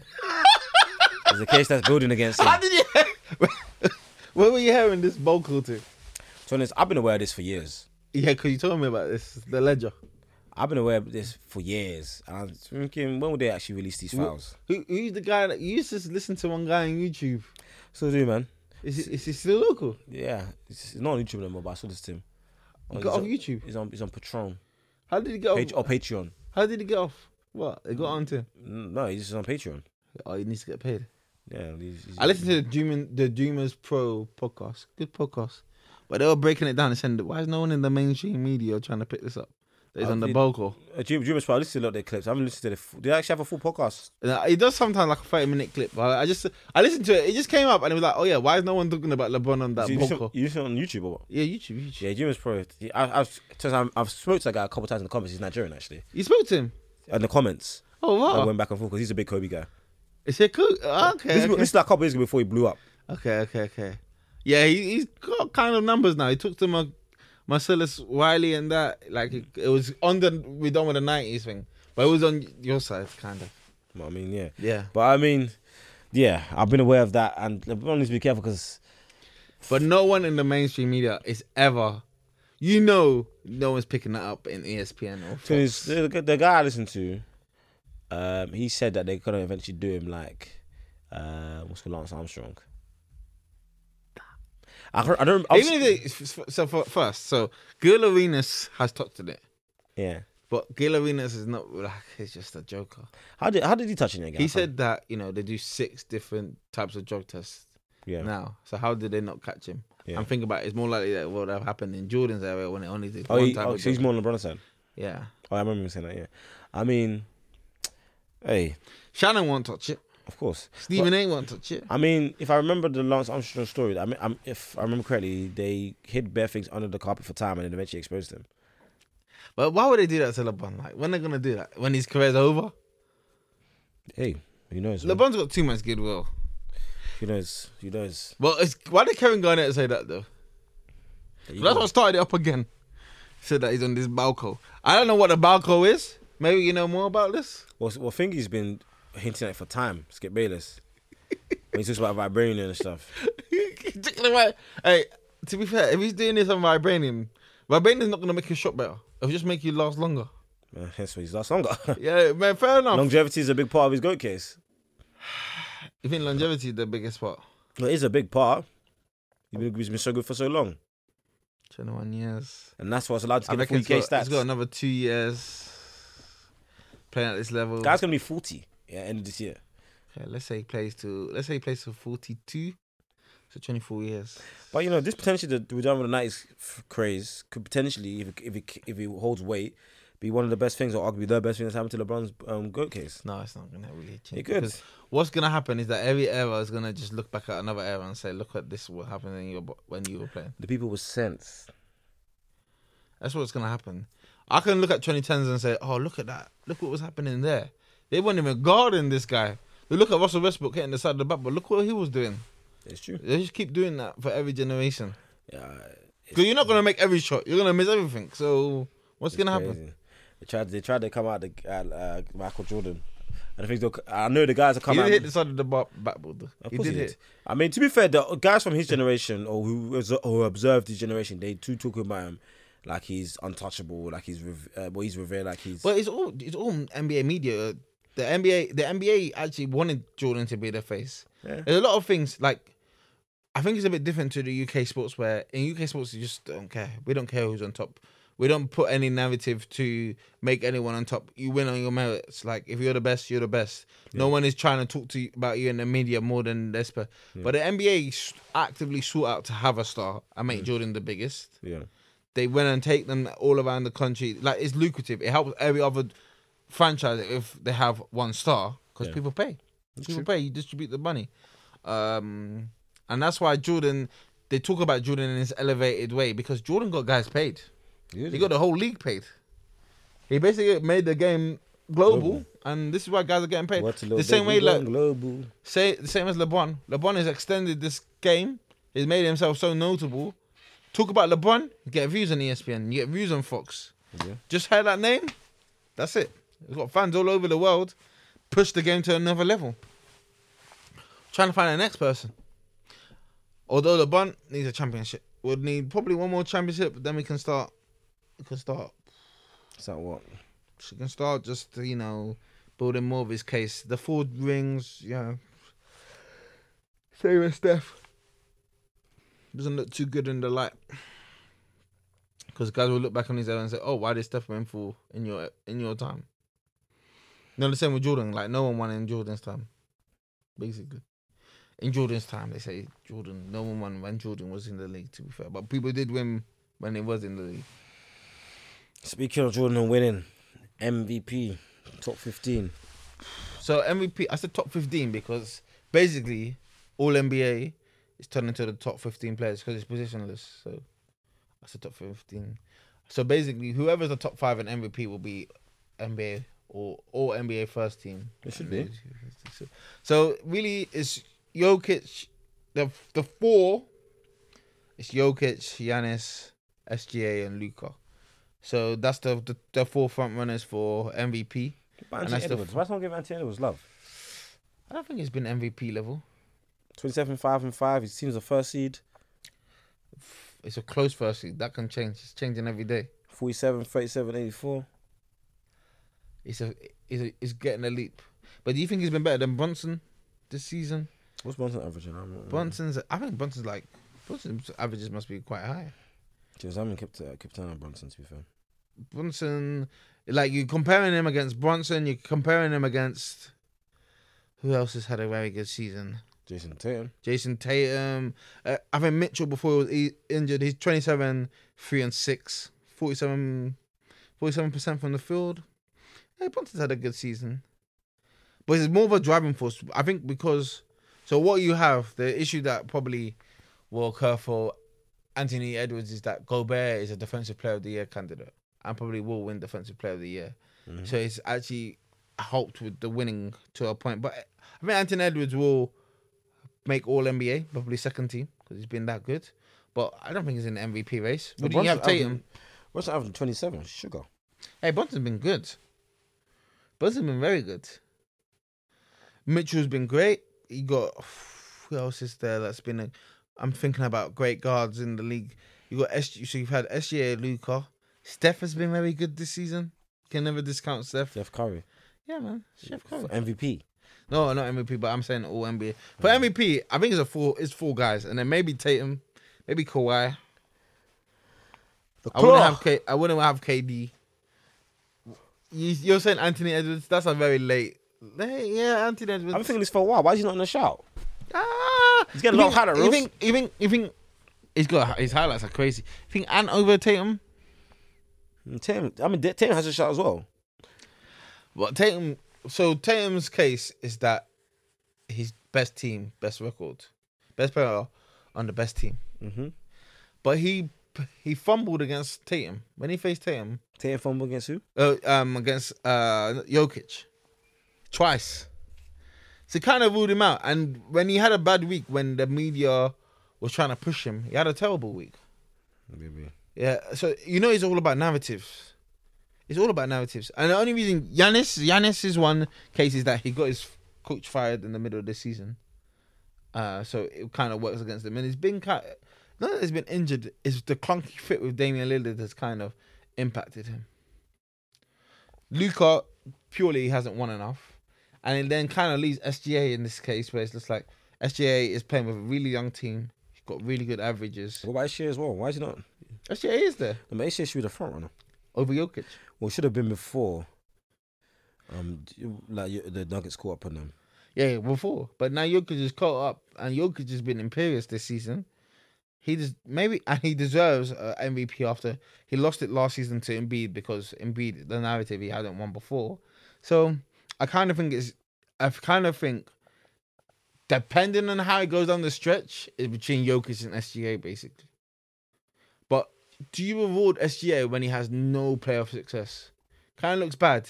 C: There's a case that's building against him.
B: How did you? Where were you hearing this Balco to?
C: To be honest, I've been aware of this for years.
B: Yeah, because you told me about this, the ledger.
C: I've been aware of this for years. And I was thinking, when would they actually release these files?
B: Who, who's the guy that you used to listen to? One guy on YouTube.
C: Still do, man.
B: Is he, is he still local?
C: Yeah, it's not on YouTube anymore, but I still listen to him.
B: He
C: Oh,
B: got
C: he's
B: off
C: on,
B: YouTube.
C: He's on. He's on Patreon.
B: How did he get off?
C: Page, or Patreon.
B: How did he get off? What? They got onto him.
C: No, he's just on Patreon.
B: Oh, he needs to get paid.
C: Yeah, he's, he's,
B: I listened to the Dream, the Dreamers Pro podcast. Good podcast. But they were breaking it down and saying, why is no one in the mainstream media trying to pick this up? That is
C: Uh,
B: on the
C: it-
B: Balco.
C: Uh, Dream, Dreamers Pro. I listened to a lot of their clips. I haven't listened to the. F- they actually have a full podcast.
B: And It does sometimes like a thirty minute clip. But I just I listened to it. It just came up and it was like, oh yeah, why is no one talking about LeBron on that
C: So you, listen,
B: Balco?
C: you listen on YouTube or what?
B: Yeah, YouTube, YouTube.
C: Yeah, Dreamers Pro. He- I, I've I've I've spoke to that guy a couple times in the comments. He's Nigerian actually.
B: You spoke to him?
C: In the comments,
B: Oh
C: I
B: wow.
C: went back and forth because he's a big Kobe guy.
B: Is he cool? Oh, okay.
C: This,
B: okay.
C: this is like a couple years ago before he blew up.
B: Okay, okay, okay. Yeah, he, he's got kind of numbers now. He took to my Marcellus Wiley and that. Like, it, it was on the, we done with the nineties thing. But it was on your side, kind of.
C: I mean, yeah.
B: Yeah.
C: But I mean, yeah, I've been aware of that, and LeBron needs to be careful because
B: But no one in the mainstream media is ever, you know, no one's picking that up in E S P N or Fox.
C: the, the guy I listened to, um, he said that they're gonna eventually do him like, uh, what's called Lance Armstrong. I, heard- I don't.
B: Even if they, so for, first, so Gil Arenas has touched on it.
C: yeah.
B: But Gil Arenas is not like, he's just a joker.
C: How did how did he touch it again?
B: He said that, you know, they do six different types of drug tests
C: yeah.
B: now. So how did they not catch him?
C: Yeah.
B: I'm thinking about it, it's more likely that what would have happened in Jordan's area when it only did
C: Oh,
B: one
C: he,
B: type
C: oh
B: of
C: so he's
B: drug.
C: more on LeBron's side.
B: Yeah.
C: Oh, I remember him saying that. Yeah. I mean, hey,
B: Shannon won't touch it.
C: of course.
B: Stephen A won't touch it.
C: I mean, if I remember the Lance Armstrong story, I mean, I'm, if I remember correctly, they hid bare things under the carpet for time and then eventually exposed them.
B: But why would they do that to LeBron? Like, when are they gonna do that? When his career's over?
C: Hey, who knows? man?
B: LeBron's got too much goodwill.
C: Who knows? Who knows?
B: Well, it's, why did Kevin Garnett say that though? That's what started it up again. Said that he's on this Balco. I don't know what the Balco is. Maybe you know more about this.
C: Well, well, Fingy's been hinting at it for time. Skip Bayless. When he talks about vibranium and stuff.
B: Hey, to be fair, if he's doing this on vibranium, vibranium's not gonna make your shot better. It'll just make you last longer.
C: Uh, hence why he's last longer.
B: Yeah, man, fair enough.
C: Longevity is a big part of his GOAT case.
B: You think longevity is the biggest part?
C: Well, it is a big part. He's been, he's been so good for so long.
B: twenty-one years.
C: And that's what's allowed to
B: I
C: get the
B: reckon
C: forty
B: he's
C: K
B: got,
C: stats.
B: he's got another two years playing at this level.
C: Guy's going to be forty yeah, end of this year.
B: Okay, let's say he plays to let's say he plays to forty-two, so twenty-four years.
C: But, you know, this potentially, the return of the nineties f- craze could potentially, if it, if, it, if it holds weight, be one of the best things, or arguably the best thing that's happened to LeBron's um, GOAT case.
B: No, it's not gonna really change.
C: It could.
B: Because what's gonna happen is that every era is gonna just look back at another era and say, "Look at this, what happened in your, when you were playing."
C: The people with sense.
B: That's what's gonna happen. I can look at twenty tens and say, "Oh, look at that! Look what was happening there." They weren't even guarding this guy. They look at Russell Westbrook hitting the side of the back, but look what he was doing.
C: It's true.
B: They just keep doing that for every generation.
C: Yeah.
B: Because you're not gonna make every shot. You're gonna miss everything. So what's
C: It's
B: gonna happen?
C: crazy. They tried. They tried to come out the, at uh, Michael Jordan And I think they'll- I know the guys are
B: He
C: coming.
B: did hit the side of the bar, backboard. Though.
C: Of
B: He
C: course
B: did
C: he
B: hit.
C: did. I mean, to be fair, the guys from his generation or who was- who observed his generation, they too talk about him like he's untouchable, like he's rev- uh, well, he's revered, like he's.
B: But it's all it's all N B A media. The N B A the N B A actually wanted Jordan to be the face.
C: Yeah.
B: There's a lot of things like I think it's a bit different to the U K sports where in U K sports you just don't care. We don't care who's on top. We don't put any narrative to make anyone on top. You win on your merits. Like if you're the best, you're the best. No one is trying to talk to you about you in the media more than this. But but the N B A s- actively sought out to have a star and make Jordan the biggest.
C: yeah.
B: They went and take them all around the country. Like it's lucrative. It helps every other franchise if they have one star because
C: Yeah.
B: people pay. People
C: true.
B: pay. You distribute the money, um, and that's why Jordan. They talk about Jordan in his elevated way because Jordan got guys paid. He got the whole league paid. He basically made the game global,
C: Global.
B: and this is why guys are getting paid.
C: What a
B: The
C: little
B: same
C: bit
B: way,
C: we
B: like
C: gone global.
B: say the same as LeBron. LeBron has extended this game. He's made himself so notable. Talk about LeBron, you get views on E S P N, you get views on Fox.
C: Yeah.
B: Just heard that name, that's it. He's got fans all over the world. Push the game to another level. Trying to find the next person. Although LeBron needs a championship, would need probably one more championship. Then we can start. We can start.
C: So what?
B: We can start just you know building more of his case. The four rings, yeah. Same as Steph. Doesn't look too good in the light. Because guys will look back on his era and say, "Oh, why did Steph win for in your in your time?" No, the same with Jordan. Like no one won in Jordan's time. Basically, in Jordan's time, they say Jordan. No one won when Jordan was in the league. To be fair, but people did win when he was in the league.
C: Speaking of Jordan and winning, M V P, top fifteen.
B: So M V P, I said top fifteen because basically all N B A is turned into the top fifteen players because it's positionless. So I said top fifteen. So basically, whoever's the top five in M V P will be N B A or or N B A first team.
C: It should be.
B: So really, it's Jokic. The the four. It's Jokic, Giannis, S G A, and Luka. So that's the the, the four front runners for M V P.
C: But
B: And
C: Anthony
B: that's the
C: Edwards.
B: f-
C: Why not give Anthony Edwards love?
B: I don't think it's been M V P level.
C: twenty-seven, five, and five. His team's a first seed.
B: It's a close first seed. That can change. It's changing every day.
C: forty-seven, thirty-seven, eighty-four.
B: It's a it's, a, it's getting a leap. But do you think he's been better than Brunson this season?
C: What's Brunson averaging? I'm not
B: Brunson's. I think Brunson's like Brunson's averages must be quite high.
C: James, I haven't kept uh, kept an eye on Brunson, to be fair.
B: Brunson, like you're comparing him against Brunson. You're comparing him against who else has had a very good season?
C: Jason Tatum.
B: Jason Tatum. Uh, I think Mitchell before he was e- injured. He's twenty-seven, three and six, forty-seven, forty-seven percent from the field. Hey, Brunson's had a good season, but it's more of a driving force. I think because so what you have the issue that probably will occur for Anthony Edwards is that Gobert is a defensive player of the year candidate and probably will win defensive player of the year.
C: Mm-hmm.
B: So it's actually helped with the winning to a point. But I think Anthony Edwards will make all N B A, probably second team because he's been that good. But I don't think he's in the M V P race. Would you have Tatum?
C: Brunson averaging twenty-seven. Sugar.
B: Hey, Brunson's been good. Brunson's been very good. Mitchell's been great. You got who else is there that's been? A, I'm thinking about great guards in the league. You got S G. So you've had S G A, Luka. Steph has been very good this season. Can never discount Steph.
C: Steph Curry.
B: Yeah, man. Steph Curry.
C: For M V P.
B: No, not M V P, but I'm saying all N B A. For M V P, I think it's a four. It's four guys, and then maybe Tatum, maybe Kawhi.
C: The
B: I wouldn't
C: claw.
B: have K. I wouldn't have K D. You, you're saying Anthony Edwards? That's a very late. Hey, yeah, Anthony Edwards.
C: I've been thinking this for a while. Why is he not in the shout?
B: Ah,
C: He's getting a lot of highlight
B: You
C: reels.
B: think? You think? You think? He's got his highlights are crazy. You think Ant over Tatum?
C: Tatum. I mean, Tatum has a shot as well.
B: Well, Tatum. So Tatum's case is that his best team, best record, best player on the best team.
C: Mm-hmm.
B: But he he fumbled against Tatum when he faced Tatum.
C: Tatum fumble against who?
B: Uh, um, against uh Jokic, twice. So it kind of ruled him out. And when he had a bad week, when the media was trying to push him, he had a terrible week.
C: Maybe.
B: Yeah. So you know, it's all about narratives. It's all about narratives. And the only reason Giannis, Giannis is one case is that he got his coach fired in the middle of the season. Uh, so it kind of works against him. And it's been kind of, not that he's been injured, it's the clunky fit with Damian Lillard has kind of impacted him. Luka purely hasn't won enough. And it then kind of leaves S G A in this case where it's just like S G A is playing with a really young team. He's got really good averages.
C: What about S G A as well? Why is he not?
B: S G A is there.
C: I mean, S G A should be the front runner.
B: Over Jokic.
C: Well, it should have been before. Um, like you- the Nuggets caught up on them.
B: Yeah, before. But now Jokic is caught up and Jokic has been imperious this season. He just maybe and he deserves uh, M V P after he lost it last season to Embiid because Embiid, the narrative, he hadn't won before. So I kind of think it's I kind of think depending on how it goes down the stretch, it's between Jokic and S G A basically. But do you reward S G A when he has no playoff success? Kind of looks bad.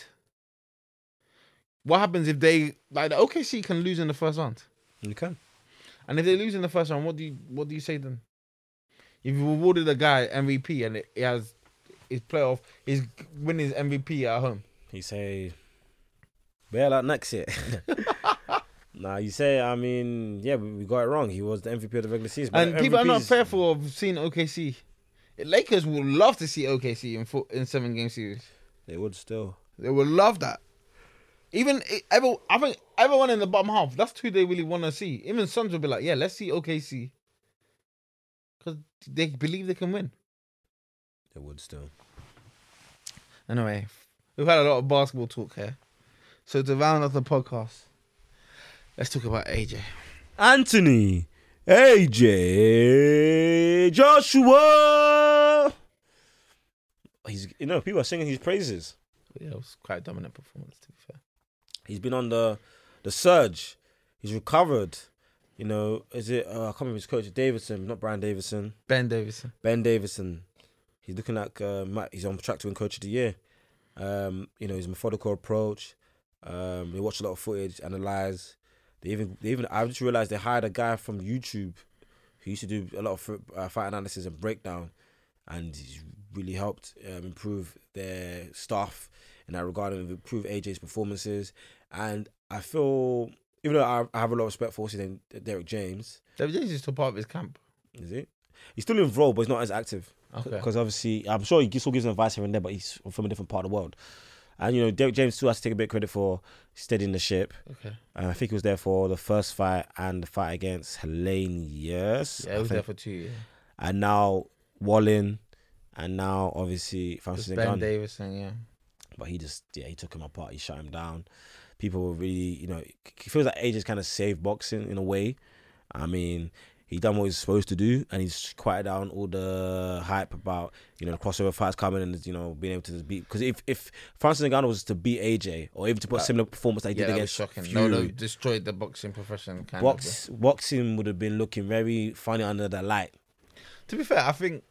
B: What happens if they like the O K C can lose in the first round?
C: You can.
B: And if they lose in the first round, what do you what do you say then? If you rewarded a guy M V P and it, he has his playoff, he's winning his M V P at home.
C: You say, well, like next year. Nah, you say, I mean, yeah, we, we got it wrong. He was the M V P of the regular season. but
B: And people are not
C: M V Ps
B: fearful of seeing O K C. Lakers would love to see O K C in four, in seven game series.
C: They would still.
B: They would love that. Even ever, I think everyone in the bottom half, that's who they really want to see. Even Suns would be like, yeah, let's see O K C. Because they believe they can win.
C: They would still.
B: Anyway, we've had a lot of basketball talk here. So to round off the podcast, let's talk about A J.
C: Anthony, A J, Joshua. He's, you know, people are singing his praises.
B: Yeah, it was quite a dominant performance, to be fair.
C: He's been on the the surge. He's recovered. You know, is it? Uh, I can't remember his coach, Davidson, not Brian Davidson.
B: Ben Davison.
C: Ben Davison. He's looking like uh, he's on track to win Coach of the Year. Um, you know, his methodical approach. Um, they watch a lot of footage, analyze. They even, they even. I just realized they hired a guy from YouTube who used to do a lot of uh, fight analysis and breakdown, and he's really helped um, improve their staff in that regard and improve A J's performances. And I feel, even though I, I have a lot of respect for what's his name, Derek James.
B: David James is still part of his camp.
C: Is he? He's still involved, but he's not as active.
B: Okay.
C: Because obviously, I'm sure he still gives them advice here and there, but he's from a different part of the world. And, you know, Derek James still has to take a bit of credit for steadying the ship.
B: Okay.
C: And I think he was there for the first fight and the fight against Helene, yes.
B: Yeah, he was there for two years.
C: And now Wallin, and now obviously Francis
B: Just Ben
C: Ngannou.
B: Davison, yeah.
C: But he just, yeah, he took him apart. He shut him down. People were really, you know, it feels like A J's kind of saved boxing in a way. I mean, he done what he's supposed to do, and he's quieted down all the hype about, you know, the crossover fights coming and, you know, being able to beat. Because if, if Francis Ngannou was to beat A J, or even to put a similar performance that he
B: Yeah,
C: did
B: that was
C: against
B: shocking.
C: Fury,
B: No, no, destroyed the boxing profession. Kind
C: box, boxing would have been looking very funny under the light.
B: of. To be fair, I think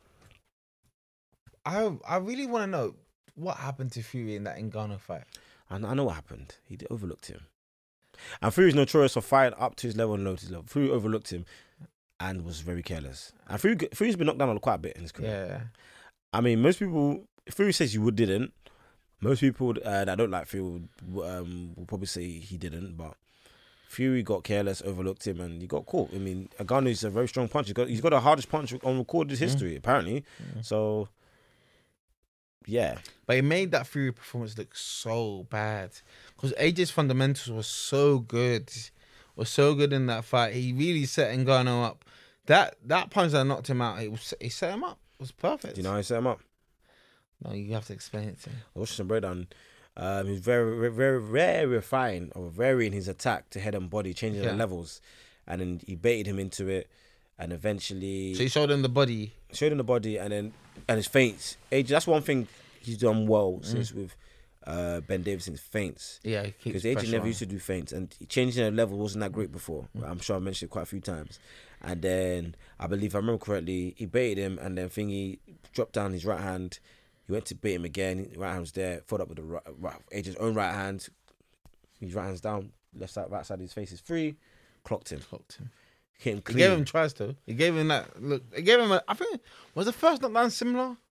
B: I I really want to know what happened to Fury in that Ngannou fight.
C: And I know what happened. He did- overlooked him. And Fury's notorious for fighting up to his level and low to his level. Fury overlooked him and was very careless. And Fury, Fury's been knocked down quite a bit in his career.
B: Yeah.
C: I mean, most people, if Fury says you would didn't, most people uh, that don't like Fury would, um, will probably say he didn't, but Fury got careless, overlooked him, and he got caught. I mean, Ngannou is a very strong punch. He's got, he's got the hardest punch on recorded history, apparently.
B: Mm.
C: So, yeah.
B: But it made that Fury performance look so bad. Because A J's fundamentals were so good. Was so good in that fight. He really set Ngannou up. That that punch that knocked him out, it was he set him up. It was perfect.
C: Do you know how he set him up?
B: No, you have to explain it to me.
C: I watched some breakdown. Um, he's very, very, very refined or varying his attack to head and body, changing
B: Yeah.
C: the levels, and then he baited him into it, and eventually
B: So he showed him the body.
C: showed him the body, and then and his feints. A J, that's one thing he's done well since with uh, Ben Davison's feints.
B: Yeah, he keeps
C: Because A J
B: pressure
C: never
B: on.
C: used to do feints, and changing the level wasn't that great before. I'm sure I mentioned it quite a few times. And then I believe, if I remember correctly, he baited him, and then Thingy dropped down his right hand. He went to bait him again. His right hand was there. Followed up with the right, right, A J's own right hand. His right hand's down. Left side, right side of his face is free. Clocked him.
B: Clocked him.
C: Hit him
B: He
C: clean.
B: gave him tries though. He gave him that look. He gave him a. I think was the first knockdown similar.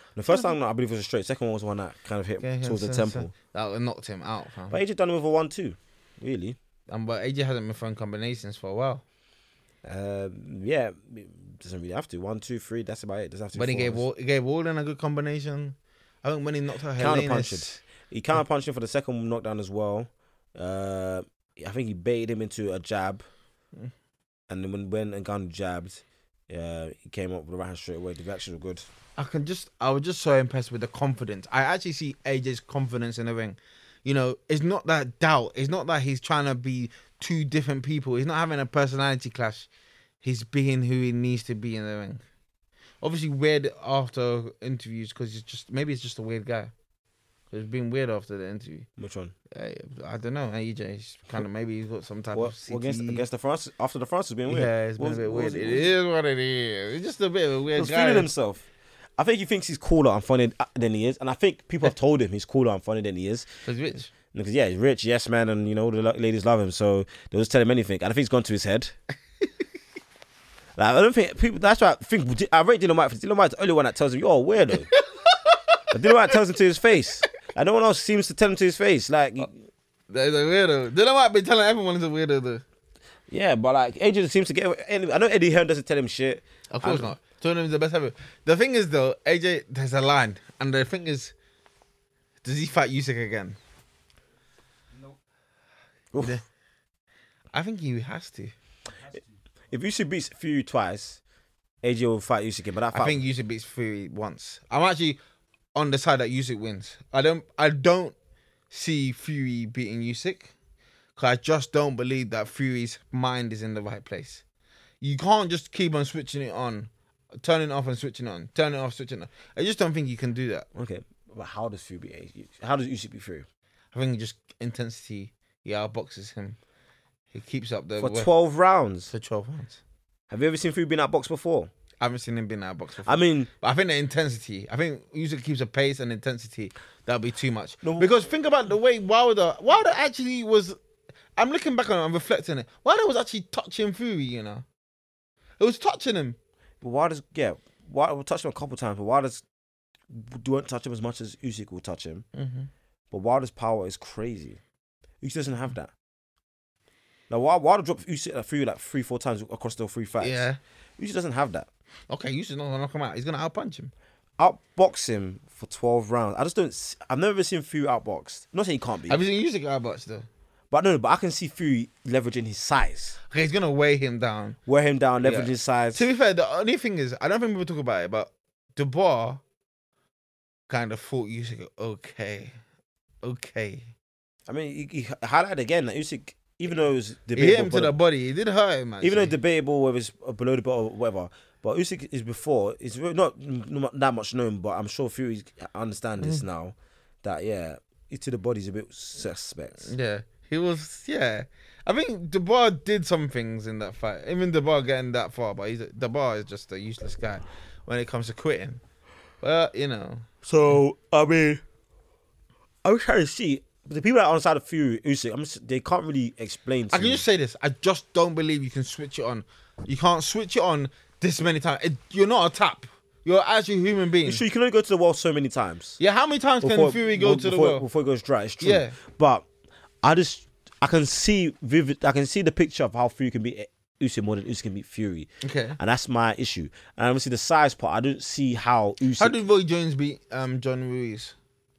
C: The first time I believe it was a straight. Second one was one that kind of hit
B: Yeah, yeah,
C: towards the
B: so-
C: temple.
B: so that knocked him out, fam.
C: But A J done it with a one two, really.
B: Um, but A J hasn't been throwing combinations for a while.
C: Um, yeah, it doesn't really have to. One, two, three. That's about it. Doesn't have to.
B: But
C: be
B: he
C: four
B: gave
C: rounds.
B: Wal- he gave Walden a good combination. I think when he knocked out
C: Counter
B: Helenius,
C: punched. He counter punched him for the second knockdown as well. Uh, I think he baited him into a jab,
B: Mm.
C: and then when when Ngannou jabbed, uh, he came up with the right hand straight away. The reaction was good.
B: I can just, I was just so impressed with the confidence. I actually see A J's confidence in the ring. You know, it's not that doubt. It's not that he's trying to be two different people. He's not having a personality clash. He's being who he needs to be in the ring. Obviously weird after interviews because it's just, maybe it's just a weird guy. It's been weird after the interview.
C: Which one?
B: I, I don't know. A J's kind of, maybe he's got some type
C: What,
B: of C T E.
C: what against against the France after the France has been weird.
B: Yeah, it's been
C: What was-
B: a bit
C: what
B: weird.
C: was-
B: It
C: what was-
B: is what it is. It's just a bit of a
C: He
B: weird
C: was
B: guy.
C: feeling himself. I think he thinks he's cooler and funnier than he is, and I think people have told him he's cooler and funnier than he is.
B: Because rich.
C: Because yeah, he's rich, yes man, and you know all the lo- ladies love him, so they'll just tell him anything. And I think he's gone to his head. Like, I don't think people. That's why I think I rate Dylan White. Dylan White's the only one that tells him you're a weirdo. But Dylan White tells him to his face. Like no one else seems to tell him to his face. Like he-
B: There's a weirdo. Dylan White been telling everyone he's a weirdo though.
C: yeah, but like A J seems to get. I know Eddie Hearn doesn't tell him shit.
B: Of course
C: And-
B: not. Told him the best ever. The thing is though, A J, there's a line, and the thing is, does he fight Usyk again?
C: Oof.
B: The- I think he has to.
C: If Usyk beats Fury twice, A J will fight Usyk again. But that fight,
B: I think Usyk beats Fury once. I'm actually on the side that Usyk wins. I don't. I don't see Fury beating Usyk, because I just don't believe that Fury's mind is in the right place. You can't just keep on switching it on, turning it off and switching it on, turning it off, switching it on. I just don't think you can do that.
C: okay. But how does Fury beat A J? How does Usyk beat Fury?
B: I think just intensity. He outboxes him. He keeps up the
C: For twelve rounds.
B: for twelve rounds.
C: Have you ever seen Fury being outboxed before?
B: I haven't seen him being outboxed before.
C: I mean,
B: But I think the intensity, I think Usyk keeps a pace and intensity, that'll be too much.
C: No.
B: Because think about the way Wilder, Wilder actually was, I'm looking back on it and reflecting it. Wilder was actually touching Fury, you know. It was touching him.
C: but why does yeah? Why we'll touch him a couple times, but why does don't touch him as much as Usyk will touch him?
B: Mm-hmm.
C: But Wilder's power is crazy. Usyk doesn't have that. Now, Wilder, Wilder dropped Usyk like Fury like three, four times across the three fights.
B: Yeah.
C: Usyk doesn't have that.
B: Okay, Usyk's not gonna knock him out. He's gonna outpunch him.
C: Outbox him for twelve rounds. I just don't. s- I've never seen Fury outboxed. I'm not saying he can't be,
B: Have you seen Usyk outboxed though?
C: but no, but I can see Fury leveraging his size,
B: Okay, he's gonna weigh him down.
C: wear him down, leverage
B: Yeah.
C: his size.
B: To be fair, the only thing is, I don't think people talk about it, but Dubois kind of fought Usyk. Okay, okay.
C: I mean, he, he highlighted again that Usyk, even though it was
B: He
C: debatable,
B: hit him to the body. He did hurt him, man.
C: even though it's debatable whether it's below the belt or whatever, but Usyk is before. It's really not, not that much known, but I'm sure Fury understand
B: Mm.
C: this now. That yeah, it to the body's a bit suspect.
B: Yeah, he was. Yeah, I think Dubois did some things in that fight. Even Dubois getting that far, but he's Dubois is just a useless guy when it comes to quitting. Well, you know,
C: So I mean, I was trying to see the people that are on the side of Fury, Usyk. I'm just, they can't really explain. To
B: I can
C: me.
B: just say this: I just don't believe you can switch it on. You can't switch it on this many times. It, you're not a tap. You're actually a human being.
C: It's true, you can only go to the well so many times.
B: Yeah, how many times can Fury go to the
C: before,
B: well?
C: before it goes dry? It's true.
B: Yeah.
C: But I just I can see vivid. I can see the picture of how Fury can beat Usyk more than Usyk can beat Fury,
B: Okay.
C: and that's my issue. And obviously the size part, I don't see how Usyk.
B: How did Roy Jones beat um, John Ruiz?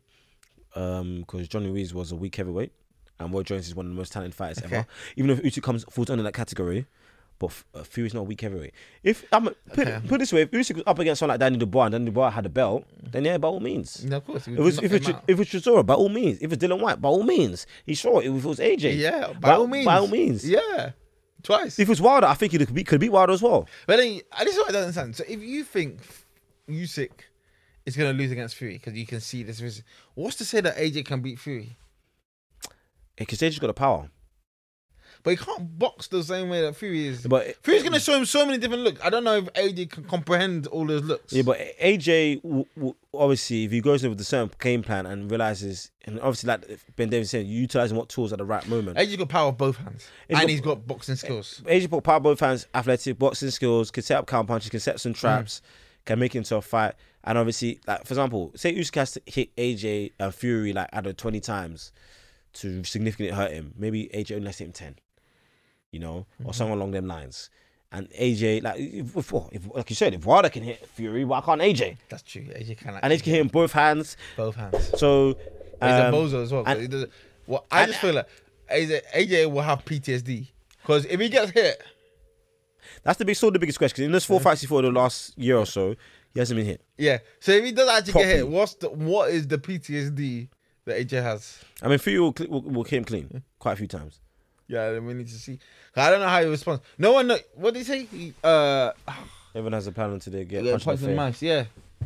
C: um because Johnny Ruiz was a weak heavyweight, and Roy Jones is one of the most talented fighters
B: Okay.
C: ever. Even if Usyk comes falls under that category. But uh, Fury's not a weak heavyweight. If I'm put,
B: Okay.
C: put it this way, if Usyk was up against someone like Danny Dubois and Danny Dubois had a belt, then yeah, by all means.
B: No, of course.
C: If it was if it's if it's Chisora, by all means. If it's Dylan White, by all means. He's sure. If it was A J,
B: yeah, by, all means.
C: by all means.
B: Yeah, twice.
C: If it was Wilder, I think he could beat could beat Wilder as well.
B: But then, this is what I don't understand. So if you think Usyk is going to lose against Fury because you can see this, risk, what's to say that A J can beat Fury?
C: Because A J's got the power.
B: But he can't box the same way that Fury is.
C: But
B: Fury's going to show him so many different looks. I don't know if A J can comprehend all those looks.
C: yeah, but A J w- w- obviously, if he goes in with a certain game plan and realizes, and obviously, like Ben Davis said, utilizing what tools at the right moment.
B: A J's got power of both hands.
C: He's
B: and
C: got-
B: he's got boxing skills.
C: A J put power both hands, athletic, boxing skills, can set up counter punches, can set some traps, can make it into a fight. And obviously, like for example, say Usyk has to hit A J and Fury like out of twenty times to significantly hurt him. Maybe A J only has to hit him ten, you know, mm-hmm. or something along them lines. And A J, like if, if, if, like you said, if Wilder can hit Fury, why can't A J?
B: That's true. A J can.
C: And A J can hit him both hands.
B: Both hands.
C: So
B: um, he's a
C: um,
B: bozo as well.
C: and-
B: He doesn't- well, I just feel like A J, A J will have P T S D because if he gets hit,
C: that's the big, still the biggest question. Because in those four
B: Yeah.
C: fights he fought the last year or so, he hasn't been hit.
B: yeah. So if he does actually
C: Properly.
B: get hit, what's the what is the P T S D that A J has?
C: I mean, Fury will, will, will hit him clean quite a few times.
B: Yeah, then we need to see. I don't know how he responds. No one know. What did he say? He, uh,
C: Everyone has a plan until they get
B: yeah,
C: punched in
B: punch
C: the
B: in the
C: face.
B: mouth. Yeah,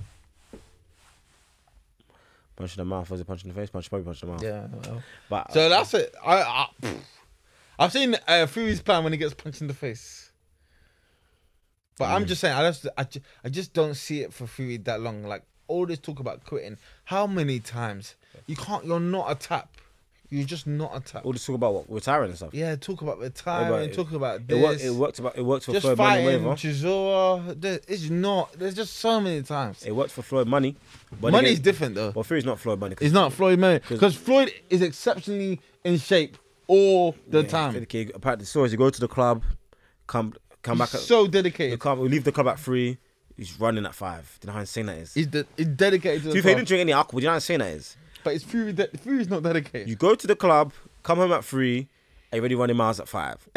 C: Punch in the mouth, was it punch in the face? Punch, probably punch in the mouth.
B: yeah. Well.
C: But
B: So that's it. I, I pff. I've seen uh, Fury's plan when he gets punched in the face. But I'm
C: Mm.
B: just saying, I just, I just, I just don't see it for Fury that long. Like all this talk about quitting. How many times you can't? You're not a tap. You're just not a tap.
C: all this talk about what retiring and stuff.
B: Yeah, talk about retirement.
C: it-
B: Talk about
C: It
B: this.
C: worked. It worked. About, it worked for
B: just
C: Floyd Money
B: fighting
C: Mayweather.
B: Chisora. There- It's not. There's just so many times.
C: It worked for Floyd Money. But
B: Money's
C: again,
B: different though.
C: Well, Fury's not Floyd Money.
B: It's not Floyd Mayweather because Floyd is exceptionally in shape all the
C: Yeah,
B: time.
C: Okay, apparently, the story is you go to the club, come come
B: He's
C: back. At,
B: so
C: you
B: dedicated.
C: come, we leave the club at three. He's running at five. Do you know how insane that is?
B: He's, de- he's dedicated to
C: To
B: the
C: be fair, he
B: club.
C: didn't drink any alcohol. Do you know how insane that is?
B: But it's Fury. De- Fury's not dedicated.
C: You go to the club, come home at three, and you're already running miles at five.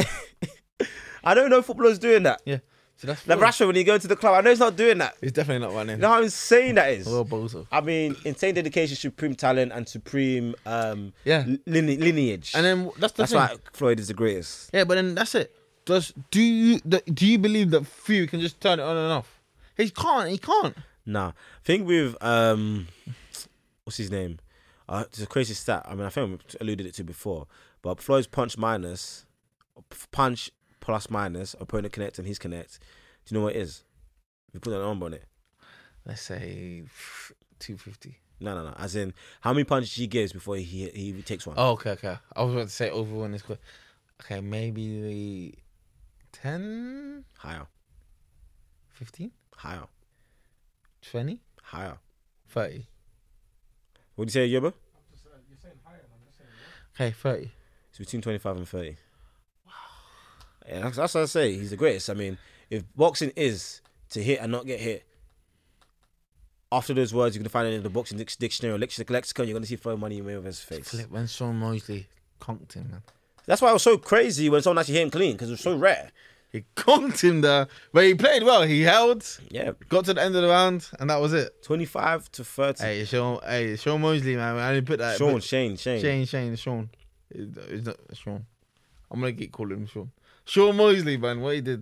C: I don't know footballers doing that.
B: yeah. So that's
C: Like
B: Floyd.
C: Rashford, when you go to the club, I know he's not doing that.
B: He's definitely not running.
C: You know how insane that is?
B: Well, bozo.
C: I mean, insane dedication, supreme talent, and supreme um,
B: Yeah.
C: line- lineage.
B: And then that's the
C: That's
B: thing.
C: why Floyd is the greatest.
B: Yeah, but then that's it. Does do you the, do you believe that Fury can just turn it on and off? He can't. He can't.
C: Nah, thing with um, what's his name? Uh, it's a crazy stat. I mean, I think I alluded it to before, but Floyd's punch minus, punch plus minus, opponent connect and his connect. Do you know what it is? If you put an number on it.
B: Let's say two fifty.
C: No, no, no. As in, how many punches he gives before he he takes one?
B: Oh, okay, okay. I was about to say over one is good. Okay, maybe ten,
C: Higher,
B: fifteen,
C: higher,
B: twenty,
C: higher.
B: thirty.
C: What do you say, Yoba?
D: Just, uh, you're saying higher, and I'm just saying low.
B: Okay, thirty.
C: It's between twenty-five and thirty. Wow. Yeah, that's, that's what I say. He's the greatest. I mean, if boxing is to hit and not get hit, after those words, you're going to find it in the boxing dic- dictionary or lexic- lexicon, you're going to see Floyd Money Mayweather's face.
B: Flip when Sean Mosley conked him, man.
C: That's why it was so crazy when someone actually hit him clean, because it was so rare.
B: He conked him there, but he played well. He held,
C: Yeah.
B: got to the end of the round, and that was it.
C: twenty-five to thirty.
B: Hey, Sean, hey, Sean Mosley, man. I only put that.
C: Sean,
B: put-
C: Shane, Shane.
B: Shane, Shane, Sean. It's it's not Sean. I'm gonna keep calling him Sean. Sean Mosley, man, what he did.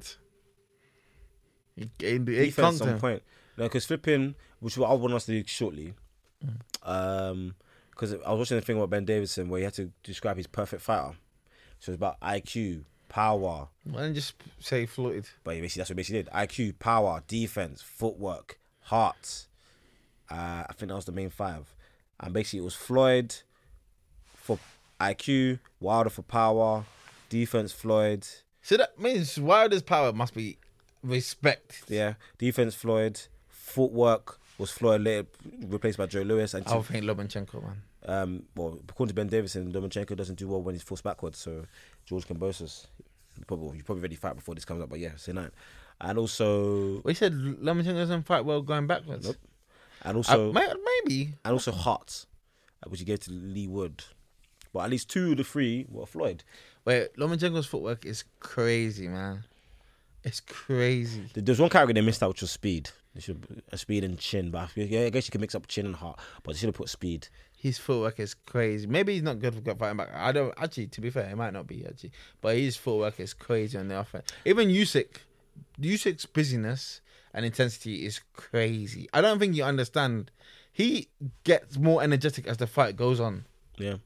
B: He, he, he
C: Defense
B: conked
C: on
B: him.
C: point. No, because flipping, which is what I want us to do shortly.
B: Mm.
C: Um, because I was watching the thing about Ben Davison where he had to describe his perfect fighter. So it's about I Q, power.
B: Why don't you just say Floyd?
C: But basically, that's what he basically did. I Q, power, defense, footwork, heart. Uh, I think that was the main five. And basically, it was Floyd for I Q, Wilder for power, defense, Floyd.
B: So that means Wilder's power must be respect.
C: Yeah, defense, Floyd. Footwork was Floyd later replaced by Joe Lewis. And
B: I would think Lomachenko, man.
C: um, well, according to Ben Davison, Lomachenko doesn't do well when he's forced backwards. So George Kambosos, you probably you probably already fight before this comes up, but yeah, say nine. And also,
B: Well, he said Lomachenko doesn't fight well going backwards.
C: Nope. and
B: Uh,
C: also,
B: may- maybe.
C: and also Hart, uh, which he gave to Lee Wood. But at least two of the three were Floyd.
B: Wait, Lomachenko's footwork is crazy, man. It's crazy.
C: There- There's one category they missed out, which was speed. They should uh, speed and chin, but I feel- yeah, I guess you can mix up chin and heart, but they should have put speed.
B: His footwork is crazy. Maybe he's not good for fighting back. I don't actually. To be fair, it might not be actually, but his footwork is crazy on the offense. Even Usyk, Usyk's busyness and intensity is crazy. I don't think you understand. He gets more energetic as the fight goes on.
C: Yeah.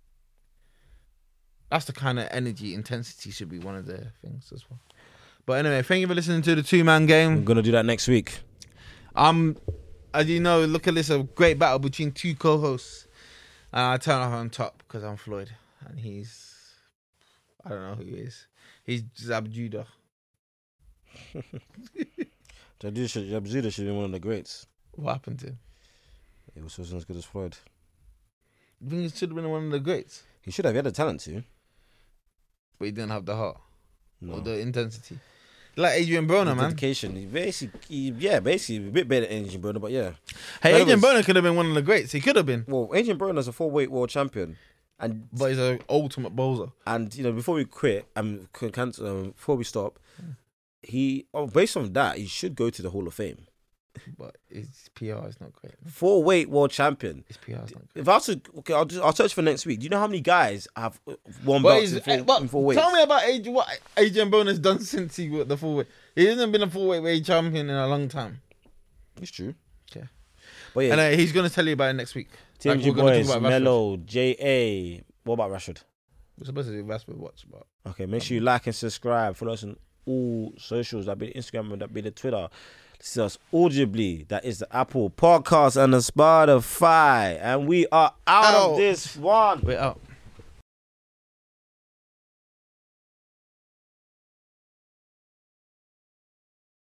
B: That's the kind of energy, intensity should be one of the things as well. But anyway, thank you for listening to the two man
C: I'm
B: game.
C: gonna do that next week.
B: Um, as you know, look at this, a great battle between two co-hosts. Uh, I turn off on top because I'm Floyd, and he's, I don't know who he is. He's Zab Judah.
C: Jaduda should, Jaduda should be one of the greats.
B: What happened to him?
C: He was also as good as Floyd.
B: You think he should have been one of the greats,
C: He should have. He had the talent to.
B: but he didn't have the heart
C: No.
B: or the intensity. Like Adrian Broner,
C: The
B: man.
C: dedication. He basically, he, yeah, basically a bit better than Adrian Broner, but yeah.
B: Hey,
C: But
B: Adrian
C: anyways-
B: Broner could have been one of the greats. He could have been,
C: Well, Adrian Broner's a four-weight world champion, and
B: but he's an ultimate bowser.
C: and you know before we quit, um, can cancel, um, before we stop, he oh, based on that, he should go to the Hall of Fame.
B: But his P R is not great.
C: Four-weight world champion.
B: His P R is not great.
C: If I was to, okay, I'll just, I'll search for next week. Do you know how many guys have uh, won
B: But,
C: belts
B: he's,
C: in four,
B: eh, but
C: in four weights?
B: tell me about Adrian, what Adrian Broner's done since he got the full weight. He hasn't been a full weight weight champion in a long time.
C: It's true.
B: Yeah.
C: But yeah,
B: And uh, he's going to tell you about it next week.
C: T M G
B: Like, we're gonna
C: boys,
B: talk about Rashford.
C: Mello, J A. What about Rashford?
B: We're supposed to do Rashford watch, but
C: Okay, make sure you like and subscribe. Follow us on all socials. That be the Instagram and that be the Twitter. This is us audibly. That is the Apple Podcast and the Spotify. And we are out
B: Out.
C: of this one.
B: we're out.